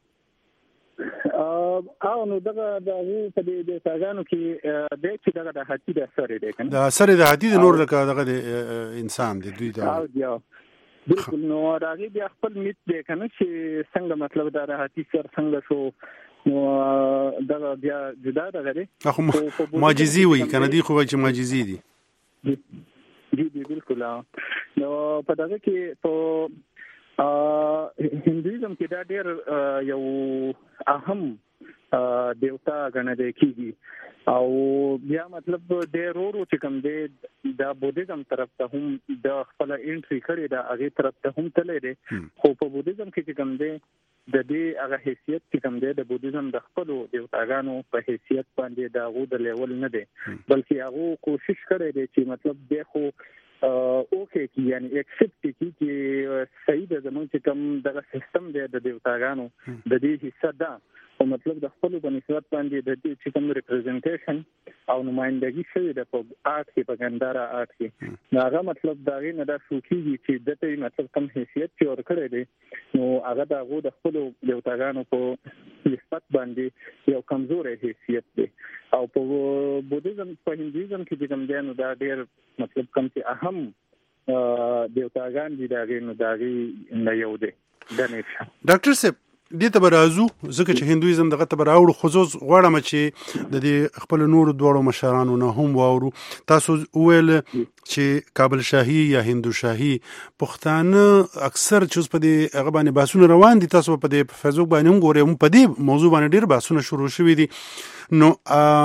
او نو دغه د په دې د ساګانو کې د چې دغه د هاتی د اثر دی کنه د اثر د هاتی د نور لکه دغه د انسان دی دوی دا بالکل نو راغي بیا خپل میت دی کنه چې څنګه مطلب دا د هاتی سر څنګه شو نو دغه بیا جدا دغه دی خو معجزي وي کنه دی خو چې معجزي دي دی دی بالکل نو په دغه کې په هندویزم کې دا ډېر یو اهم دیوتا ګڼل کېږي او بیا مطلب د رورو چې کوم دی د بودیزم طرف ته هم د خپل انټری کړی دا هغه طرف ته هم تللی دی خو په بودیزم کې چې کوم دی د دې هغه حیثیت چې کوم دی د بودیزم د خپل دیوتاګانو په حیثیت باندې دا غو د لیول نه دی بلکې هغه کوشش کړی دی چې مطلب دی خو اوکې کی یعنی ایکسپټ کی چې صحیح د زمون چې کوم دغه سیستم دی د دیوتاګانو د دې حصہ ده او مطلب د خپل بنسبت باندې د دې چې کوم ریپرزنټیشن او نمائندګي شوی د په آرټ کې په ګندارا آرټ کې هغه مطلب دا غي نه دا شو کیږي چې د دې مطلب کوم حیثیت چې ور کړی دی نو هغه د غو د خپل دیوتاګانو په نسبت باندې یو کمزوري حیثیت دی او په بودیزم په هندویزم کې کوم دی نو دا ډېر مطلب کوم چې اهم دیوتاګان دي دا غي نو دا غي نه یو دی د نشه ډاکټر صاحب دې ته برازو ځکه چې هندویزم دغه ته براوړو خصوص غواړم چې د دې خپل نور دوړو مشرانو نه هم واورو تاسو ویل چې کابل شاهي یا هندو شاهي پښتانه اکثر چې په دې هغه باندې باسونه روان دي تاسو په دې فیسبوک باندې هم ګورئ هم په دې موضوع باندې ډېر باسونه شروع شوي دي نو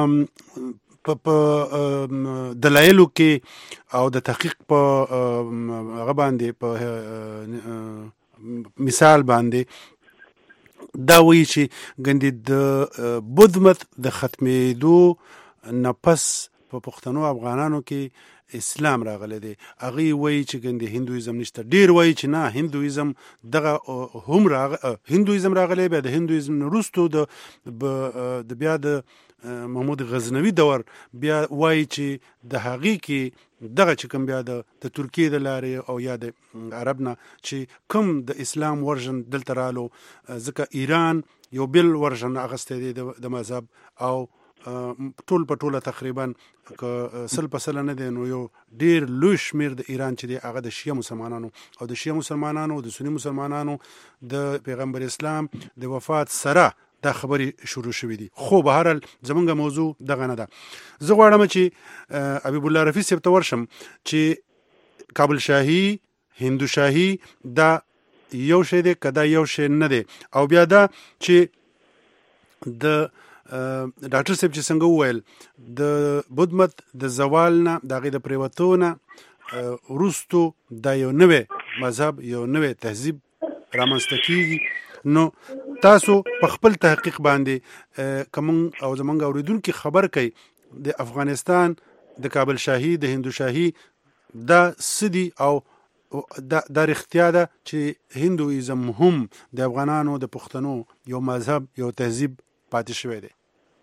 په دلایلو کې او د تحقیق په هغه باندې په مثال باندې دا وایي چې ګندې د بدمت د ختمېدو نه پس په پښتنو افغانانو کې اسلام راغلی دی هغه وایي چې ګندې هندویزم نشته ډیر وایي چې نه هندویزم دغه هم راغ هندویزم راغلی بیا د هندویزم وروسته د د بیا د محمود غزنوي دور بیا وایي چې د هغې کې دغه چې کوم بیا د ترکیې د لارې او یا د عرب نه چې کوم د اسلام ورژن دلته رالو ځکه ایران یو بل ورژن اخیستی دی د مذهب او ټول په ټوله تقریبا سل په سل نه دی نو یو ډیر لوی شمیر د ایران چې دی هغه د شیعه مسلمانانو او د شیعه مسلمانانو د سنی مسلمانانو د پیغمبر اسلام د وفات سره دا خبرې شروع شوې دي خو به هر زمونږ موضوع دغه نه ده زه غواړم چې حبیب الله رفیع صاحب ته ورشم چې کابل شاهي هندو شاهي دا یو شی دی که دا یو شی نه دی او بیا دا چې د ډاکټر صاحب چې څنګه وویل د بدمت د زوال نه د هغې د پریوتو نه وروستو دا یو نوی مذهب یو نوی تهذیب رامنځته کېږي نو تاسو په خپل تحقیق باندې کوم او زمونږ اوریدونکو خبر کوي د افغانستان د کابل شاهي د هندو شاهي دا سدي او دا د اختیار ده چې هندویزم هم د افغانانو د پښتنو یو مذهب یو تهذیب پاتې شوی دی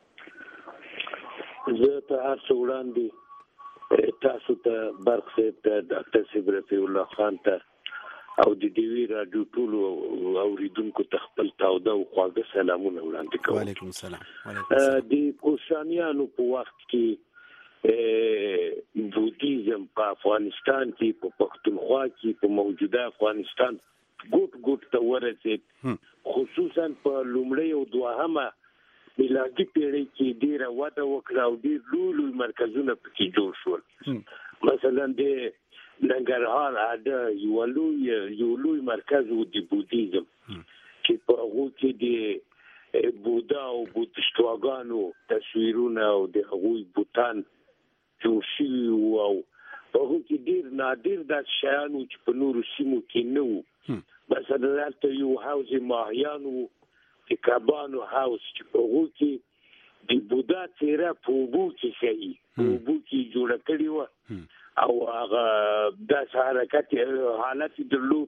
زه ته هر څه وړاندې تاسو ته برق صاحب ته ډاکټر صاحب رفیع الله خان ته او د ډیوی راډیو ټولو اوریدونکو ته خپل تاوده او خواږه سلامونه وړاندې کوم. وعلیکم السلام. د کوشانیانو په وخت کې بودیزم په افغانستان کې په پښتونخوا کې په موجوده افغانستان ګوټ ګوټ ته ورسېد خصوصا په لومړی او دوهمه میلادي پیړۍ کې ډیره وده وکړه او ډیر لوی لوی مرکزونه پکې جوړ شول مثلا د ننګرهار اده یو لوی یو لوی مرکز و د بودیزم چې په هغه کې د بودا او بودستواګانو تصویرونه او د هغه بوتان جوړ شوي او په هغه کې ډیر نادر د شیانو چې په نورو سیمو کې نه وو مثلا دلته یو حوض ماهیانو د کبانو حوض چې په هغه کې د بودا څیره په اوبو کې شي په اوبو کې جوړه کړې وه او هغه د حرکت حالت درلود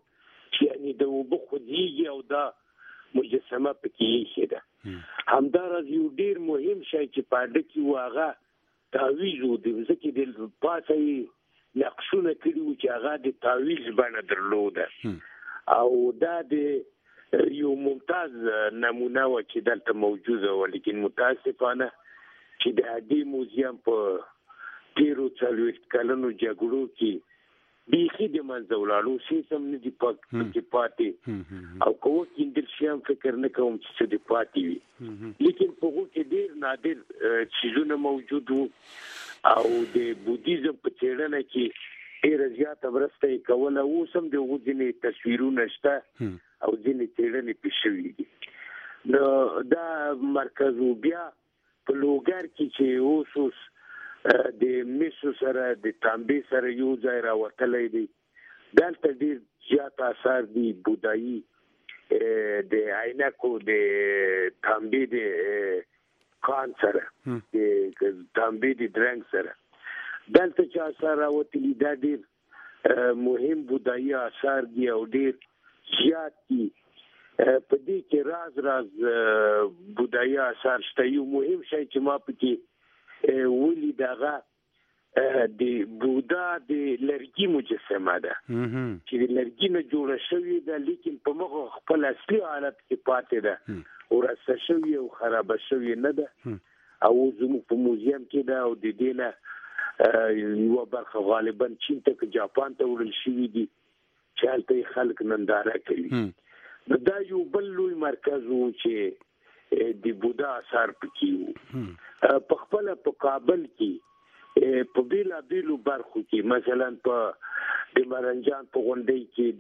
چې یعنی د اوبه خوځېږي او دا مجسمه پکې ایښې ده. همداراز یو ډېر مهم شی چې په اډه کې و هغه تعویض و، د ځکه د پاسه یې نقشونه کړي وو چې هغه د تعویض بڼه درلوده او دا د یو ممتاز نمونه و چې دلته موجوده و. لیکن متاسفانه چې د هدې موزیم په تیرو څلوېښت کلونو جګړو کې بیخي د منځه ولاړو، سیسم نه دي پکې پاتې او که وکیندل شي هم فکر نه کوم چې څه دې پاتې وي. لیکن په هغو کې ډېر نادر څیزونه موجود وو او د بودیزم په څېړنه کې ډېره زیاته مرسته یې کوله. اوس هم د هغو ځینې تصویرونه شته او ځینې څېړنې پرې شوي دي. نو دا مرکز و بیا په لوګر کې چې اوس اوس د مسو سره د تانبې سره یو ځای راوتلی دی، دلته ډېر زیات آثار دي بودایي د عینکو د تانبې د کان سره د تانبې د درنګ سره دلته چې آثار راوتلي دا ډېر مهم بودایي آثار دي او ډېر زیات دي. په دې کې راز راز بودایي آثار شته. یو مهم شی چې ما پکې ولید هغه د بودا د لرګي مجسمه ده چې د لرګي نه جوړه شوې ده، لیکن په مغه خپل اصلي حالت کې پاتې ده، ورسته شوې او خرابه شوې نه ده او زموږ په موزیم کې ده او د دې نه یوه برخه غالبا چین ته جاپان ته وړل شوي دي چې هلته خلک ننداره کوي. نو دا یو بل لوی مرکز و چې د بودا آثار پکې وو. په خپله په کابل کې په بیلابیلو برخو کې مثلا په د مرنجان په غونډۍ کې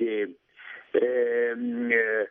د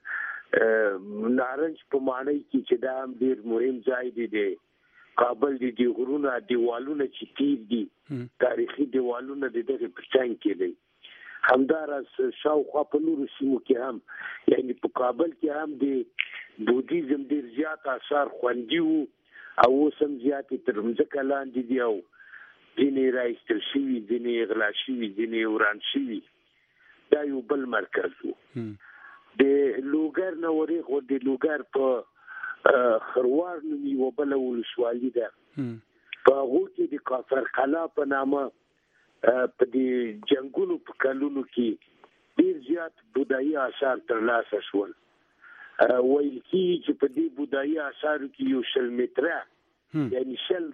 نارنج په ماڼۍ کې چې دا هم ډېر مهم ځای دی، د کابل د دې غرونه دیوالونه چې تیر دي تاریخي دیوالونه د دغې په څنګ کې دی. همداراز شاوخوا په نورو سیمو کې هم یعنی په کابل کې هم د بودیزم ډېر زیات آثار خوندي وو او اوس هم زیاتې تر مځکه لاندې دي او ځینې رایستل شوي، ځینې غلا شوي، ځینې وران شوي. دا یو بل مرکز و. د لوګر نه ورېغو د لوګر په خروار نوم یوه بله ولسوالي ده، په هغو کې د کافرقلا په نامه په دې جنګونو په کلونو کې ډېر زیات بودایي آثار ترلاسه شول. ویل کېږي چې په دې بودایي آثارو کې یو شل متره یعنی شل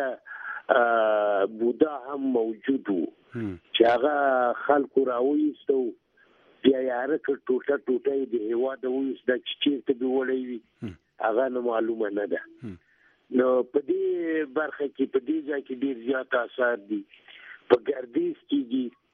ګزه بودا هم موجود وو چې هغه خلکو راویسته و، بیا یې هره کړ ټوټه ټوټه یې د هېواده وویسته چې چېرته به وړی وي هغه نه معلومه نه ده. نو په دې برخه کې په دې ځای کې ډېر زیات آثار دي. په ګردیز کې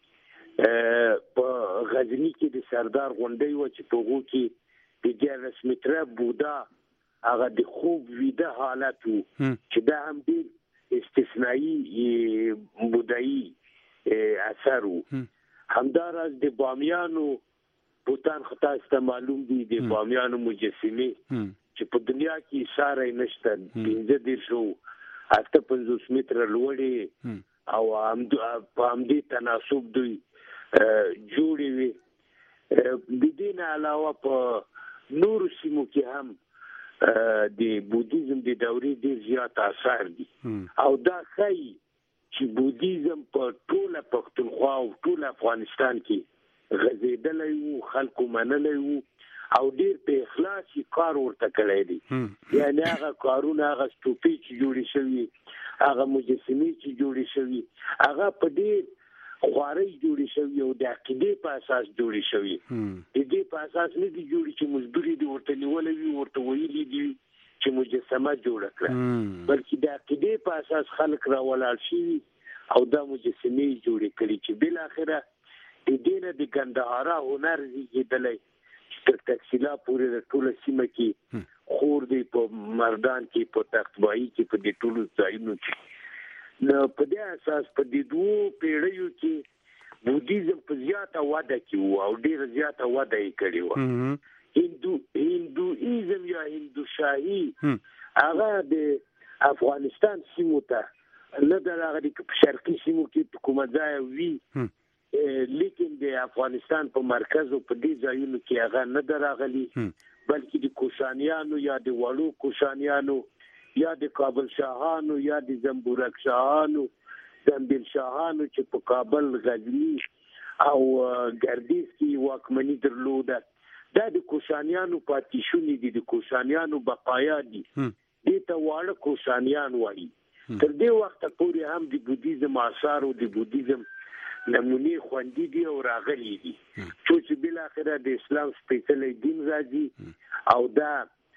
دي، په غزني کې د سردار غونډۍ وه چې په هغو کې د دیارلس متره بودا هغه د خوب ویده حالت و چې دا هم ډېر استثنایی بودایي اثر و. همداراز د بامیانو بوتان خو تاسو ته معلوم دي، د بامیانو مجسمې چې په دنیا کې ساری نشته، پنځه دېرشو اته پنځوس متره لوړې او په همدې تناسب دوی جوړې وي. د دې نه علاوه په نورو سیمو کې هم د بودیزم د دورې ډېر زیات آثار دي او دا ښایي چې بودیزم په ټوله پښتونخوا او ټول افغانستان کې غځېدلی وو، خلکو منلی وو او ډېر په اخلاص یې کار ورته کړی دی. یعنې هغه کارونه، هغه ستوپې چې جوړې شوي، هغه مجسمې چې جوړې شوي، هغه په ډېر خوارۍ جوړې شوي او د عقیدې په اساس جوړې شوي. د دې په اساس نه دي جوړې چې مزدوري دې ورته نیولی وي، ورته ویلي دي چې مجسمه جوړه کړه، بلکې د عقیدې په اساس خلک راولاړ شوي او دا مجسمې جوړې کړي چې بالاخره د دې نه د ګندهارا هنر زیږېدلی تر تکسیلا پورې د ټوله سیمه کې خور دی، په مردان کې، په تختبایی کې، په دې ټولو ځایونو کې. نو په دې اساس په دې دوو پیړیو کې بودیزم په زیاته وده کې و او ډېره زیاته وده یې کړې وه. هندو هندویزم یا هندوشاهي هغه د افغانستان سیمو ته نه ده راغلې، که په شرقي سیمو کې په کومه ځای وي لیکن د افغانستان په مرکز او په دې ځایونو کې هغه نه دراغلي بلکې د کوشانیانو یا د وړو کوشانیانو یا د کابل شاهانو یا د زنبورک شاهانو زنبیل شاهانو چې په کابل غزنی او ګردیز کې واکمني درلوده دا د کوشانیانو پاتې شونې دي د کوشانیانو بقایا دي دې ته واړه کوشانیان وایي تر دې وخته پورې هم د بودیزم آثار او د بودیزم نمونی خوندي دي او راغلي دي چې بل اخره د اسلام سپیڅلی دین راځي او دا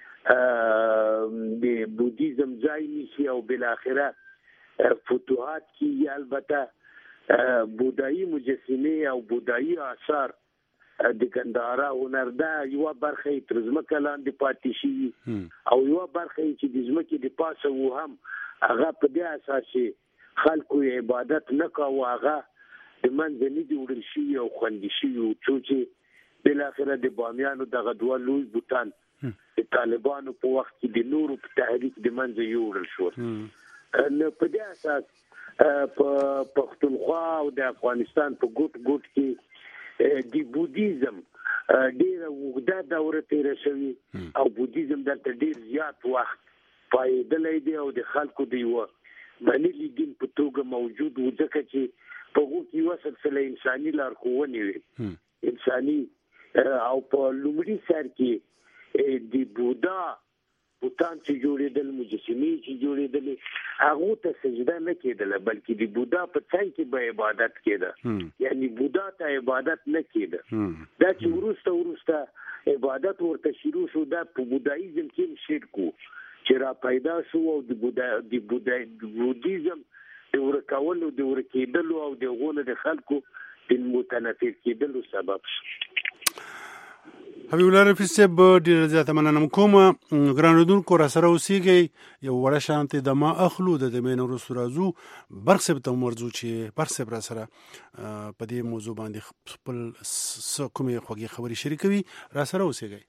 د بودیزم ځای نشي او بل اخره فتوحات کې البته بودایي مجسمه او بودایي آثار د ګندهارا هنردا یو برخه تر ځمکه لاندې پاتې شي او یو برخه چې د ځمکې د پاسه و هم هغه په دې اساس خلکو عبادت نه کوي هغه د منځني دی وړل شي او خوندي شي او چې بل اخره د بامیانو دغه دوه لوی بوتان د طالبانو په وخت کې د نورو په تحریک د منځ یو وړل شو نو په دې اساس په پښتونخوا او د افغانستان په ګوت ګوت کې د بودیزم ډیره وګړه دوره تیر شوی او بودیزم دلته ډیر زیات وخت پایدلې دی او د خلکو دی و باندې دین په توګه موجود و ځکه چې په هغه کې یو سلسله انساني لارښوونې وي انساني او په لومړي سر کې د بودا بوتان چې جوړېدل مجسمې چې جوړېدل هغه ته سجده نه کېدله بلکې د بودا په څنګ کې به عبادت کېده یعنی بودا ته عبادت نه کېده دا چې ورسته ورسته عبادت ورته شروع شو دا په بودایزم کې شرک و چې را پیدا شو او د بودا د بودای بودیزم د ورکولو د ورکېدلو او د غونه د خلکو د متنفر کېدلو سبب شو حبیب الله رفیع صاحب ډیر زیاته مننه کوم ګرانودونکو را سره اوسېږئ یو وړه شانتې د ما اخلو د دمین وروسته راځو برق صاحب ته ورځو چې برق صاحب را سره په دې موضوع باندې خپل کومې خوږې خبرې شریکوي را سره اوسېږئ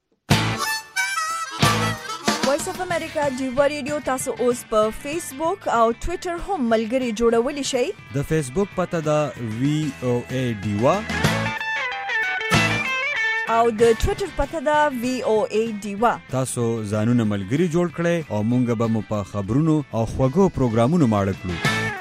وایس اف امریکا جیوا ریډیو تاسو اوس په فیسبوک او ټوئیټر هم ملګري جوړولی شئ د فیسبوک پته دا وی او ای ډیوا او د ټوئیټر پته دا وی او ای ډیوا تاسو ځانونه ملګري جوړ کړئ او مونږ به مو په خبرونو او خوږو پروګرامونو ماړه کړو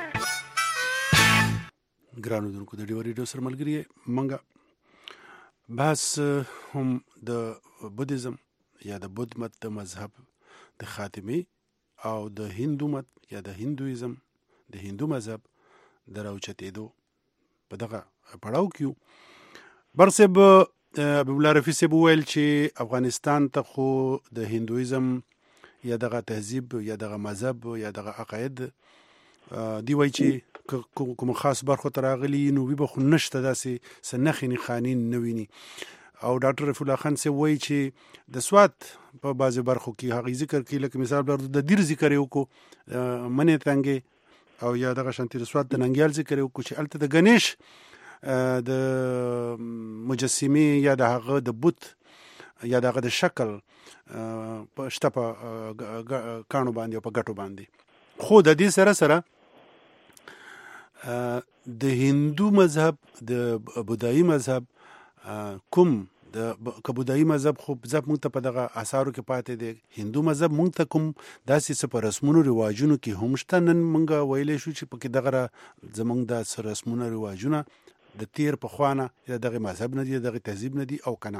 ګرانو دونکو د ډیوا ریډیو سره ملګري مونږ بس هم د بودیزم یا د بودھ مت د مذهب د خاتمي او د هندو مت یا د هندویزم د هندو مذهب د راوچتېدو په دغه پړاو کې برسب ابو الله رفیع صاحب ویل چې افغانستان ته خو د هندویزم یا دغه تهذیب یا دغه مذهب یا دغه عقاید دی وای چې کوم خاص برخو ته راغلي نو وي به خو نشته داسې سنخینی خانین نویني او ډاکټر رفیع الله خان صاحب وای چې د سوات په بعضې برخو کې هغې ذکر کوي لکه مثال بر د دیر ذکر یې وکړو منې تنګې او یا دغه شانتي د سوات د ننګیال ذکر یې وکړو چې هلته د ګنیش د مجسمې یا د هغه د بت یا د هغه د شکل شته په کاڼو باندې او په ګټو باندې خو د دې سره سره د هندو مذهب د بودایي مذهب کوم د کبودایي مذهب خو ځب مونږ ته په دغه آثارو کې پاتې دی هندو مذهب مونږ ته کوم داسې څه په رسمونو رواجونو کې هم شته نن مونږ ویلی شو چې پکې دغه زمونږ د څه رسمونه رواجونه د تیر پخوانه یا دغه مذهب نه دي دغه تهذیب نه دي او کنه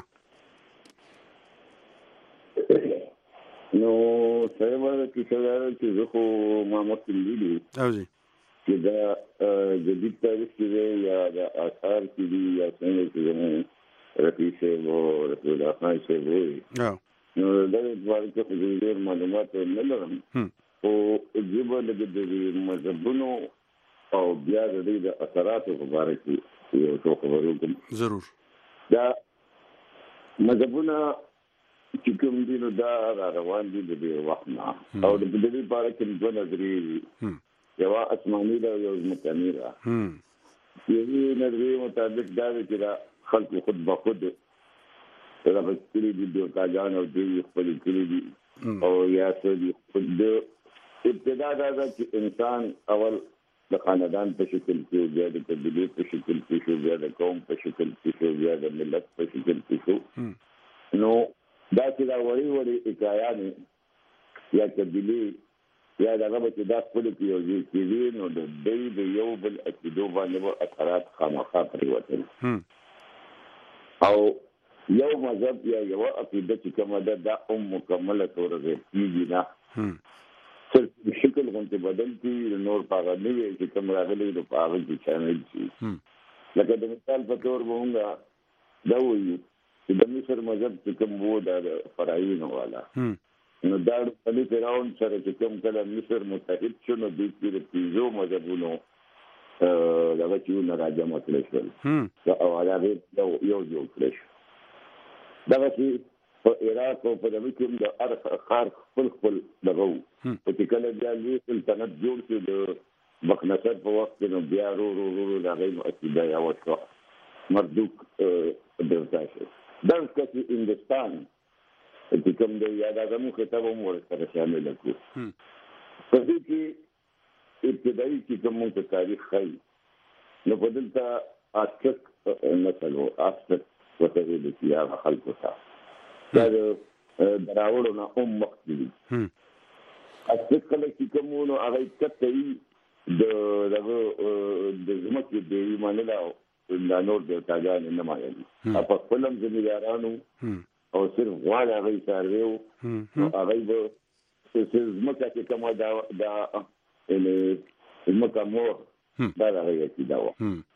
نو سره چې څنګه چې زه خو ما مخکې لیدلی او جی چې دا جدید تاریخ کې یا د آثار کې دي یا څنګه چې زموږ رفیع صاحب او رفیع الله خان صاحب وایي نو دغه باره کې خو ډېر معلومات نه لرم خو ژبه د مذهبونو او بیا د دې د اثراتو په باره کې یو څه خبرې وکړم ضرور دا مذهبونه چې کوم دي نو دا را روان دي د دې وخت نه او د دې باره کې دوه نظریې یو آسماني ده یو ځمکني ده یوې نظریې مطابق دا دی چې دا خلق خود به خود رابط کړي دي دیوتاګان او دوی خپل کړي دي او یا څه دي خود ابتدا دا ده چې انسان اول د خاندان په شکل کې بیا د قبیلې په شکل کې شو بیا د قوم په شکل کې شو بیا د ملت په شکل کې شو نو دا چې دا وړي وړي اکایانې یا قبیلې یا دغه به چې دا خپل کې یو ځای کېږي نو د دوی د یو بل عقیدو باندې به اثرات خامخا پرېوتل او یو مذهب یا یو عقیده چې کومه ده دا هم مکمله توګه کېږي نه صرف شکل غونډه بدل کی نور پاغه نه وي چې کوم راغلي نو پاغه کې شامل شي لکه د مثال په تور وونګه دا وایي چې د مصر مذهب چې کوم وو د فرعون والا نو دا د فرعون سره چې کوم کله مصر متحد شونه د دې پیژو مذهبونو دا چې نو راځه مطلب شول او هغه یو یو یو کړش دا چې په عراق او په دغه کې د ارخ خار خپل خپل دغه په چې کله بیا لوی سلطنت جوړ شو د مخنصر په وخت کې نو بیا ورو ورو ورو د هغې عقیده یا وشوه مردوک درته شو دا چې هندوستان چې کوم دی یا دا زموږ خطاب هم ورسره شامل کړو په دې کې ابتدایي چې کوم ته تاریخ ښایي نو په دلته آسټک نسل و آسټک ورته ویل کېږي هغه خلکو ته دا د دراوړو نه هم مخکې دي اصل خلک چې کوم نو هغه کته وي د دغه د ځمکې د ایمانله د نور د تاجان نه مایي په خپلم زمیندارانو او صرف غواړي هغه سارویو هغه به ځمکه چې کومه دا دا ځمکه مور دا هغه کې دا و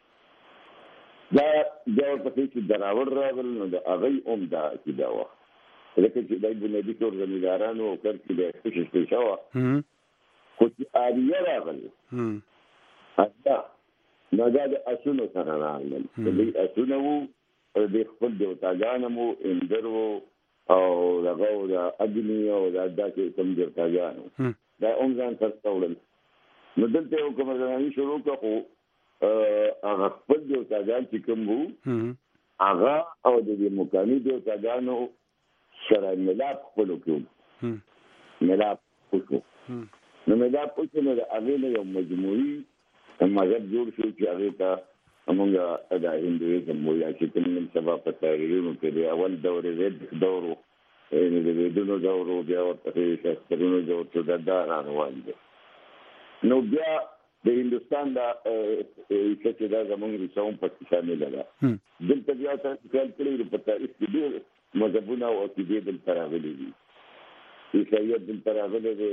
دا دا په چې دراوړ راغل نو د هغه هم دا کې دا و لکه چې دای بنیادی تور زمیندارانو او کړ چې د خوشش شو خو چې اړیا راغل حتی نو دا د اسونو سره راغل د اسونو د خپل د تاجانمو اندرو او دغه د اګنی او د داسې کوم د تاجانو دا هم ځان سره وړل نو دلته یو کوم ځای شروع کړو هغه خپل د تاجان چې کوم وو هغه او د مکاني د تاجانو سره ملاب خپلو کې ملاب خپلو نو ملاب خپلو نو د هغې یو مجموعي مذهب جوړ شو چې هغې ته موږ د هندویزم وایو چې کوم نن سبا په تاریخونو کې د اول دورې ویدیک دور و د ویدونو دور و بیا ورته شاسترونو دور چې دا را روان دی نو بیا د هندوستان دا چې دا زموږ ریسه هم پکې شامله ده دلته بیا تاسو خیال کړی په تاریخ کې ډېر مذهبونه او عقیدې دلته راغلي دي عیسایت دلته راغلی دی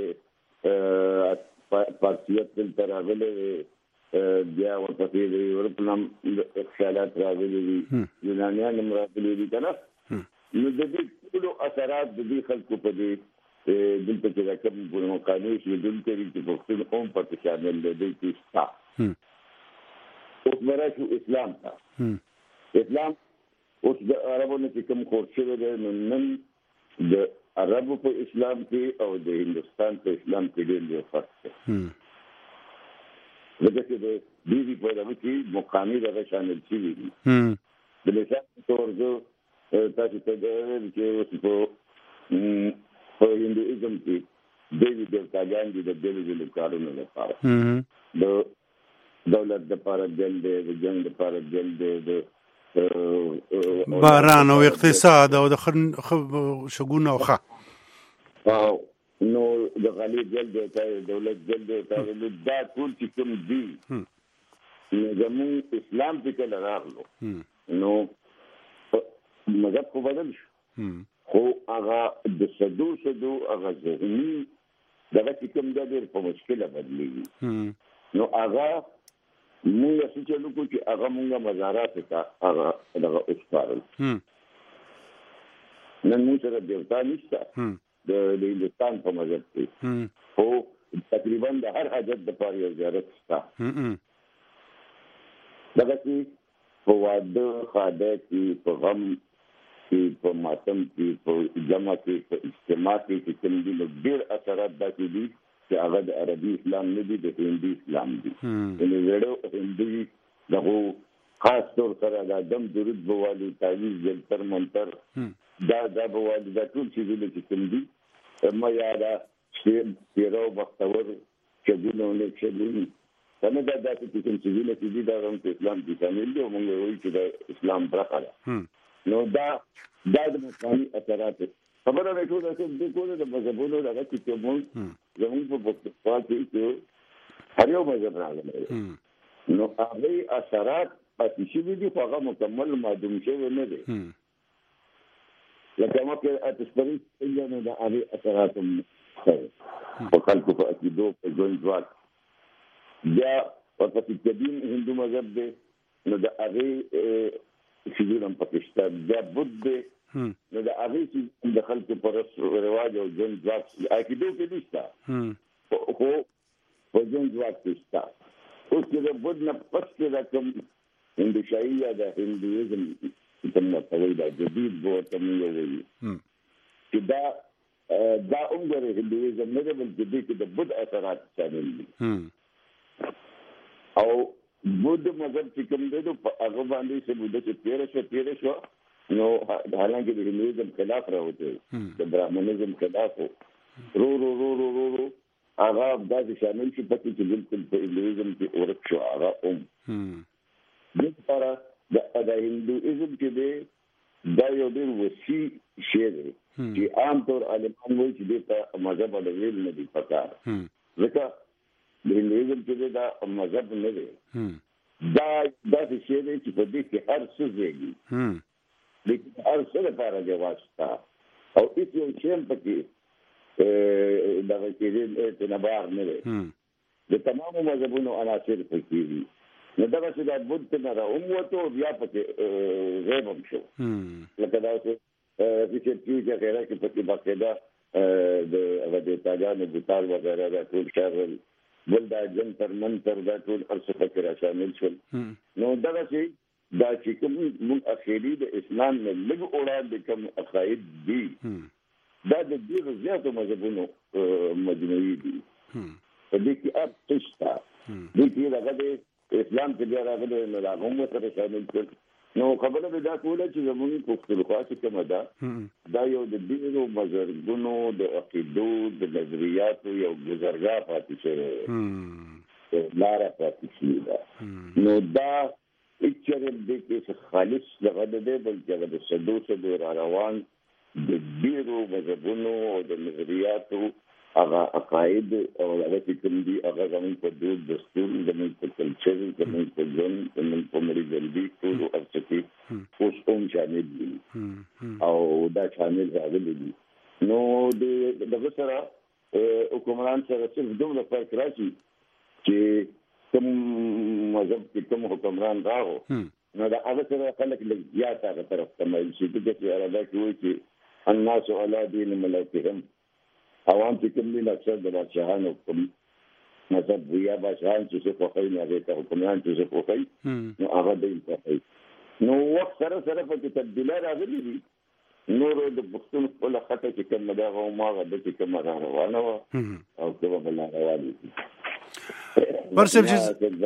پارسیت دلته راغلی دی بیا ورپسې د یورپ نه خیالات راغلي دي یونانیان هم راغلي دي که نه نو د دې ټولو اثرات د دې خلکو په دې دلته چې دا کوم مقامي اوسېدونکي دي چې پښتون قوم پکې شامل دی دوی کې شته اوس به راشو اسلام ته اسلام اوس د عربونو چې کوم خور شوی دی نو نن د عربو په اسلام کې او د هندوستان په اسلام کې ډېر ډېر فرق دی ځکه چې د دې په دغه کې مقامي دغه شامل شوي دي د مثال په طور زه تاسو ته ویل چې اوس په په هندویزم کې ډېرې دیوتاګان دي د بېلو بېلو کارونو لپاره د دولت دپاره جل دی د جنګ دپاره جل دی د باران او اقتصاد او د شګون او ښه نو د غالي جل دی دولت جل دی دا ټول چې کوم دي نو زموږ اسلام چې کله راغلو نو مذهب خو بدل شو خو هغه د سدو سدو هغه ذهني دغه چې کوم دی ډېر په مشکله بدلېږي نو هغه موږ څه چلو کو چې هغه موږ مزارات ته هغه دغه اسپارل نن موږ سره دیوتا نشته د هندوستان په مذهب کې خو تقریبا د هر حاجت دپاره یو زیارت شته دغه چې په واده خاده کې په غم کې په ماتم کې په جمع کې په اجتماع کې چې کوم دي نو ډېر اثرات داسې دي چې هغه د عربي اسلام نه دي د هندي اسلام دي یعنې وړو هندي دغه خاص طور سره دا دم درود به والي تعویض جلتر منتر دا دا به والي دا ټول څیزونه چې کوم دي ما یا دا پیرو بختور شګونه او نیکشګون کنه دا داسې چې کوم څیزونه چې دي دا هم په اسلام کې شامل دي او موږ وایو چې د اسلام برخه ده. نو دا دا د مفاهیم اثرات خبره نه کوي چې د کومه د مذهبونو دغه چې موږ زموږ په پښتو کې هر یو مذهب راغلی نو هغه اثرات پاتې شوي دي خو هغه مکمل معدوم شوی نه دي. لکه ما کې اتسپري څنګه نه د هغه اثرات هم په خلکو په عقیدو په ژوند ځواک بیا ورپسې قدیم هندو مذهب دی نو د هغې څیزونه هم پکې شته. بیا بت دی نو د هغې څیز د خلکو په رسم رواج او ژوند ځواک عقیدو کې دي شته خو په ژوند ځواک کې شته. اوس چې د بت نه پس کې دا کوم هندوشاهي یا د هندویزم چې موږ ورته وایي دا جدید به ورته موږ وایي چې دا دا عمر هندویزم نه دی بلکې دې کې د بت اثرات شامل دي. او بود مذهب چې کوم دی نو هغه باندې چې بوده چې تېره شوه تېره شوه نو حالانکه د هندویزم خلاف راوتی د برهمنیزم خلاف و رو رو رو رو رو رو هغه داسې شامل شو پکې چې بالکل په هندویزم کې ورک شو هغه هم دې لپاره د هندویزم چې دی دا یو ډېر وسیع شی دی چې عام طور عالمان وایي چې دې ته مذهب ویل نه دي پکار ځکه د هندویزم چې دا مذهب نه دی دا داسې شی دی چې په دې کې هر څه ځایږي لیکن هر څه لپاره جواز شته او هېڅ یو شی هم پکې دغه کېدې نه بهر نه دی. د تمامو مذهبونو عناصر پکې دي نو دغسې دا بت نه راووتو بیا پکې غیب هم شو لکه دا اوس رفیع صاحب چې هغه کې پکې باقاعده د هغه د تاجانو بوتال وغیره دا ټول شامل بل دا جنتر منتر دا ټول هر څه پکې را شامل شول. نو دغسې دا چې کوم موږ اخري د اسلام نه لږ وړاندې کوم عقاید دي دا د ډېرو زیاتو مذهبونو مجموعي دي. په دې کې هر څه شته دې کې هغه د اسلام چې بیا راغلی نو هغه هم ورسره شامل کړل. نو خبره به دا کوله چې زموږ پښتونخوا چې کومه ده دا یو د ډېرو بزرګونو د عقیدو د نظریاتو یو ګذرګاه پاتې شوی لاره پاتې شوې ده. نو دا هېڅ چېرې دې کې خالص دغه نه دی بلکې هغه د صدو صدو را روان د ډېرو مذهبونو او د نظریاتو هغه عقاید او هغه چې کوم دي هغه زموږ په دود دستور زموږ په کلچر زموږ په ژوند زموږ په مړي ژوندي ټولو هر څه کې اوس هم شامل دي او دا شامل راغلي دي. نو د دغه سره حکمران سره صرف دومره فرق راشي چې کوم مذهب کې کوم حکمران راغو نو دا هغه سره خلک لږ زیات هغه طرف ته مایل شي ځکه چې عربه کې وایي چې الناس علی دین ملوکهم عوام چې کوم دي اکثر د بادشاهانو کوم مذهب یا بادشاهان چې څه خوښوي نو هغې ته حکمران چې څه خوښوي نو هغه دوی خوښوي. نو وخت سره سره پکې تبدیله راغلي دي. نورو د پښتون خپله خټه چې کومه ده هغه هماغه ده چې کومه را روانه وه او کومه بله روانې دي. برصاحب چې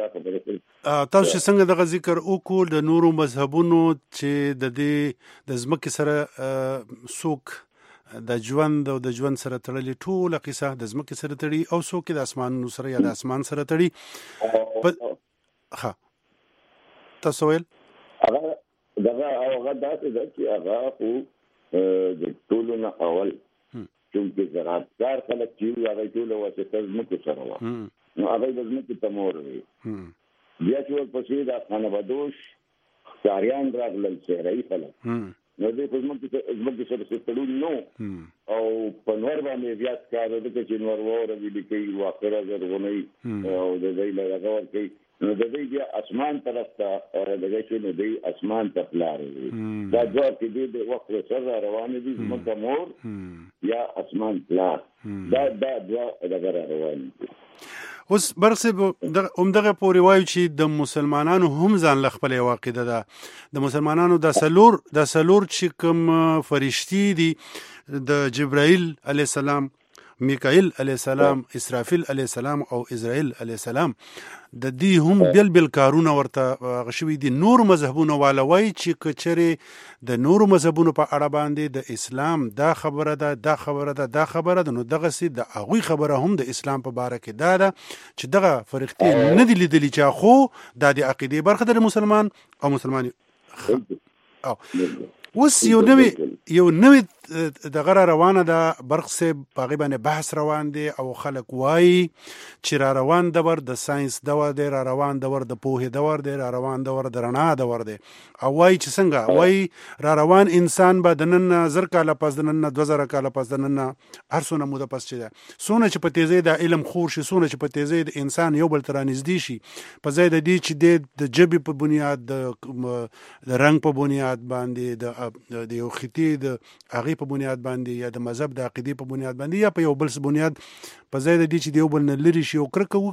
تاسو چې څنګه دغه ذکر وکړو د نورو مذهبونو چې د دې د ځمکې سره څوک د ژوند او د ژوند سره تړلې ټوله قصه د ځمکې سره تړي او څوک د اسمانونو سره یا د اسمان سره تړي. ښه تاسو ویل هغه دغه هغه داسې ده چې هغه خو د ټولو نه اول چونکې زراعتکار خلک چې وي هغه ټوله واسطه ځمکو سره وه نو هغه د ځمکې ته مور وي. بیا چې ورپسې د خانهبدوش ښکاریان راغلل صحرایي خلک نو دوی په ځمکې سره تړون نو او په نور باندې زیات کار وکړي چې نور واوره ویلي کوي واقعه زرغونی او د دوی له هغه ورکوي نو د دوی بیا اسمان طرف ته دغه شي نو دوی اسمان ته پلاروي. دا دوه چې دي د وخت سره روانې دي ځمکه مور یا اسمان پلار دا دا دوه دغه روانې دي. اوس برصاحب همدغه پورې وایو چې د مسلمانانو هم ځان له خپله یوه عقیده ده. د مسلمانانو دا څلور دا څلور چې کوم فرشتي دي د جبرائیل علیه السلام میکائیل علیه السلام، اسرافیل علیه السلام او اسرائیل علیه السلام د دې هم بیل بیل کارونه ورته غشوي دي. نور مذهبونه والا وایي چې کچره د نور مذهبونو په اړه باندې د اسلام دا خبره ده دا خبره ده دا خبره ده، نو دغه سي د هغوی خبره هم د اسلام په باره کې دا ده چې دغه فرښتې نه دي لیدلي چې خو دا د عقیدې برخه ده مسلمان او مسلمان. او اوس یو نوی یو نوی دغه را روانه ده، برق صاحب په هغې باندې بحث روان دی او خلک وایي چې را روان دور د ساینس دور دی، را روان دور د پوهې دور دی، را روان دور د رڼا دور دی، او وایي چې څنګه وایي را روان انسان به د نن نه زر کاله پس د نن نه دوه زره کاله پس د نن نه هر څونه موده پس چې ده څونه چې په تیزۍ د علم خور شي، څونه چې په تیزۍ د انسان یو بل ته رانږدې شي، په ځای د دې چې دی د ژبې په بنیاد د رنګ په بنیاد باندې د یو خطې د هغې په بنیاد باندې یا د مذهب د عقیدې په بنیاد باندې یا په یو بل بنیاد په ځای د دې چې د یو بل نه لرې شي او کرکه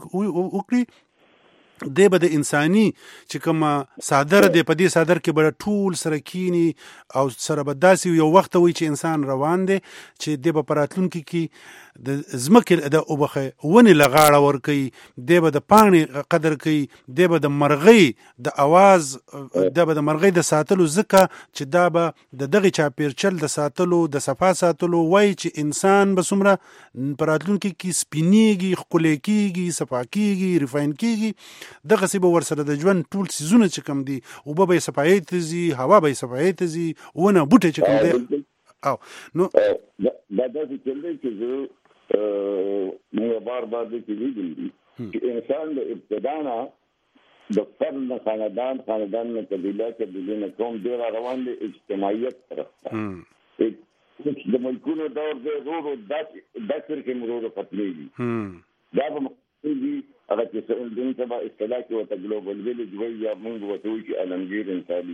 وکړي، دی به د انساني چې کومه صادر دی په دې صادر کې به ټول سره کینی او سره به داسې یو وخت وي چې انسان روان دی چې دی به په راتلونکي کې د ځمکې د اوبخه ونې له غاړه ورکوي، دی به د پاڼې قدر کوي، دی به د مرغۍ د اواز دی به د مرغۍ د ساتلو ځکه چې دا به د دغې چاپېرچل د ساتلو د صفا ساتلو وایي چې انسان به څومره په راتلونکي کې سپینېږي، ښکلی کېږي، صفا کېږي، ریفاین کېږي، دغسې به ورسره د ژوند ټول څیزونه چې کوم دي، اوبه به یې صفایۍ ته ځي، هوا به یې صفایۍ ته ځي، ونه بوټی چې کوم دی. او نو دا داسې چل دی چې زه موږ بار بار دې کې لیدل دي چې انسان د ابتدا نه د فرد نه خاندان، خاندان نه قبیله، قبیلې نه قوم دی را روان دی اجتماعیت طرف ته. د ملکونو دور دی ورو ورو دا فرقې ورو ورو ختمېږي. دا به مقصدي هغه چې دین ته به اصطلاح کې ورته ګلوبل ویلېج وایي یا موږ ورته وایو چې عالمګیر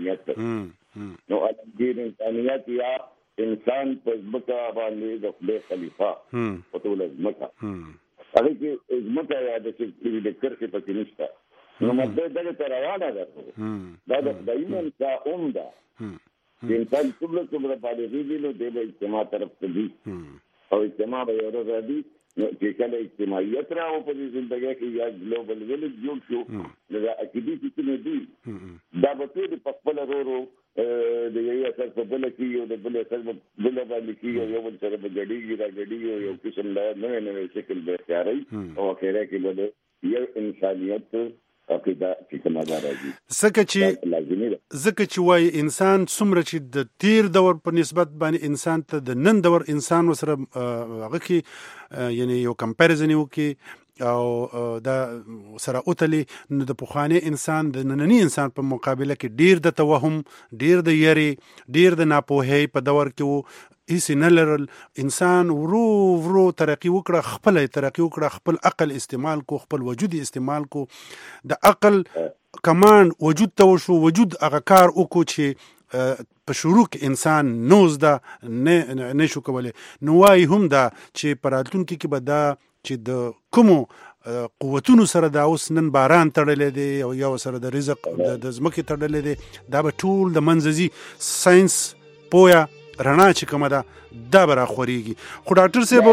انسانیت. نو عالمګیر انسانیت یا انسان په ځمکه باندې د خدای خلیفه په ټوله ځمکه هغې کې ځمکه یا د کرښې پکې نشته، نو مطلب دغې ته روانه ده. دا د خدایي منصا هم ده چې انسان څومره څومره بالغېږي نو دی به اجتماع طرف ته ځي او اجتماع به یو ورځ راځي چې کله اجتماعیت راو په دې زندګۍ کې یا ګلوبل ویلېج جوړ شو، نو د عقیدې څیزونه دي دا به ټول په خپله ورو ورو د یوې اثر په بله کېږي او د بل اثر په بله باندې کېږي او یو بل سره به ګډېږي را ګډېږي او یو قسم د نوی نوی شکل به اختیاروي او اخره کې به د یو انسانیت عقیده چې کومه ده راځي. ځکه چې ځکه چې وایي انسان څومره چې د تیر دور په نسبت باندې انسان ته د نن دور انسان ورسره هغه کې یعنی یو کمپیریزن وکړي او دا سره اوتلی، نو د پخوانی انسان د نننی انسان په مقابله کې ډیر د توهم، ډیر د یری، ډیر د ناپوهۍ په دور کې وو، هیڅ نه لرل. انسان ورو ورو ترقی وکړه، خپل ترقی وکړه، خپل عقل استعمال کو، خپل وجود استعمال کو، د عقل کمان وجود ته وشو، وجود هغه کار وکړو چې په شروع کې انسان نوز دا نه نشو کولی. نو وایي هم دا چې په راتلونکي کې به دا چې د کومو قوتونو سره دا اوس نن باران تړلی دی او یو سره د رزق د ځمکې تړلی دی، دا به ټول د منځه ځي. ساینس پویا رڼا چې کومه ده دا به راخورېږي. خو ډاکټر صاحب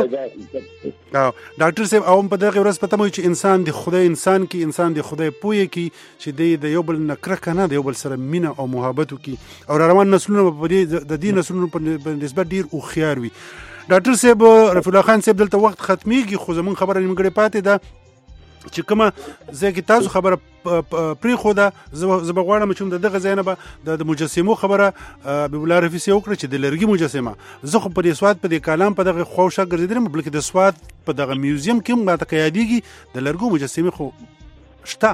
او ډاکټر صاحب او په دغه ورځ پته مو چې انسان د خدای انسان کې انسان د خدای پوهې کې چې دی د یو بل نه کرکه نه د یو بل سره مینه او محبت وکړي او را روان نسلونه په دې د دې نسلونو په نسبت ډېر هوښیار وي. ډاکټر صاحب رفیع الله خان صاحب دلته وخت ختمیږي خو زمونږ خبره نیمګړې پاتې ده چې کومه ځای کې تاسو خبره پرېښوده. زه به غواړم چې د دغه ځای نه به د مجسمو خبره حبیب الله رفیع صاحب وکړه چې د لرګي مجسمه زه خو په دې سواد په دې کالام په دغه خواوشا ګرځېدلم، بلکې د سواد په دغه میوزیم کې هم ماته که یادېږي د لرګو مجسمې خو شته.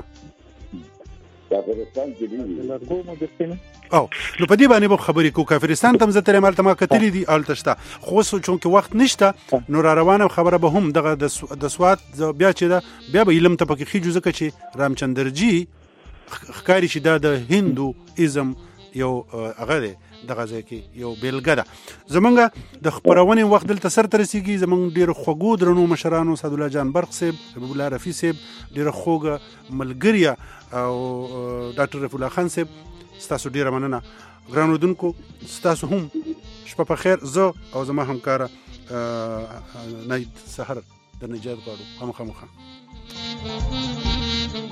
او نو په دې باندې به خبرې کوو. کافرستان ته هم زه تللی یم، هلته ما کتلي دي، هلته شته. خو اوس چونکې وخت نشته نو را روانه خبره به هم دغه د سوات بیا چې ده بیا به علم ته پکې خیجو، ځکه چې رامچندرجي ښکاري چې دا د هندو ازم یو هغه دی دغه ځای کې یو بیلګه ده. زمونږ د خپرونې وخت دلته سر ته رسېږي. زمونږ ډېر خوږو درنو مشرانو سعدالله جان برق صاحب، حبیب الله رفیع صاحب، ډېره خوږه ملګریه او ډاکټر رفیع الله خان صاحب، ستاسو ډېره مننه. ګران اورېدونکو ستاسو هم شپه په خیر. زه او زما همکاره نه سحر د نجات غواړو خامخا مخه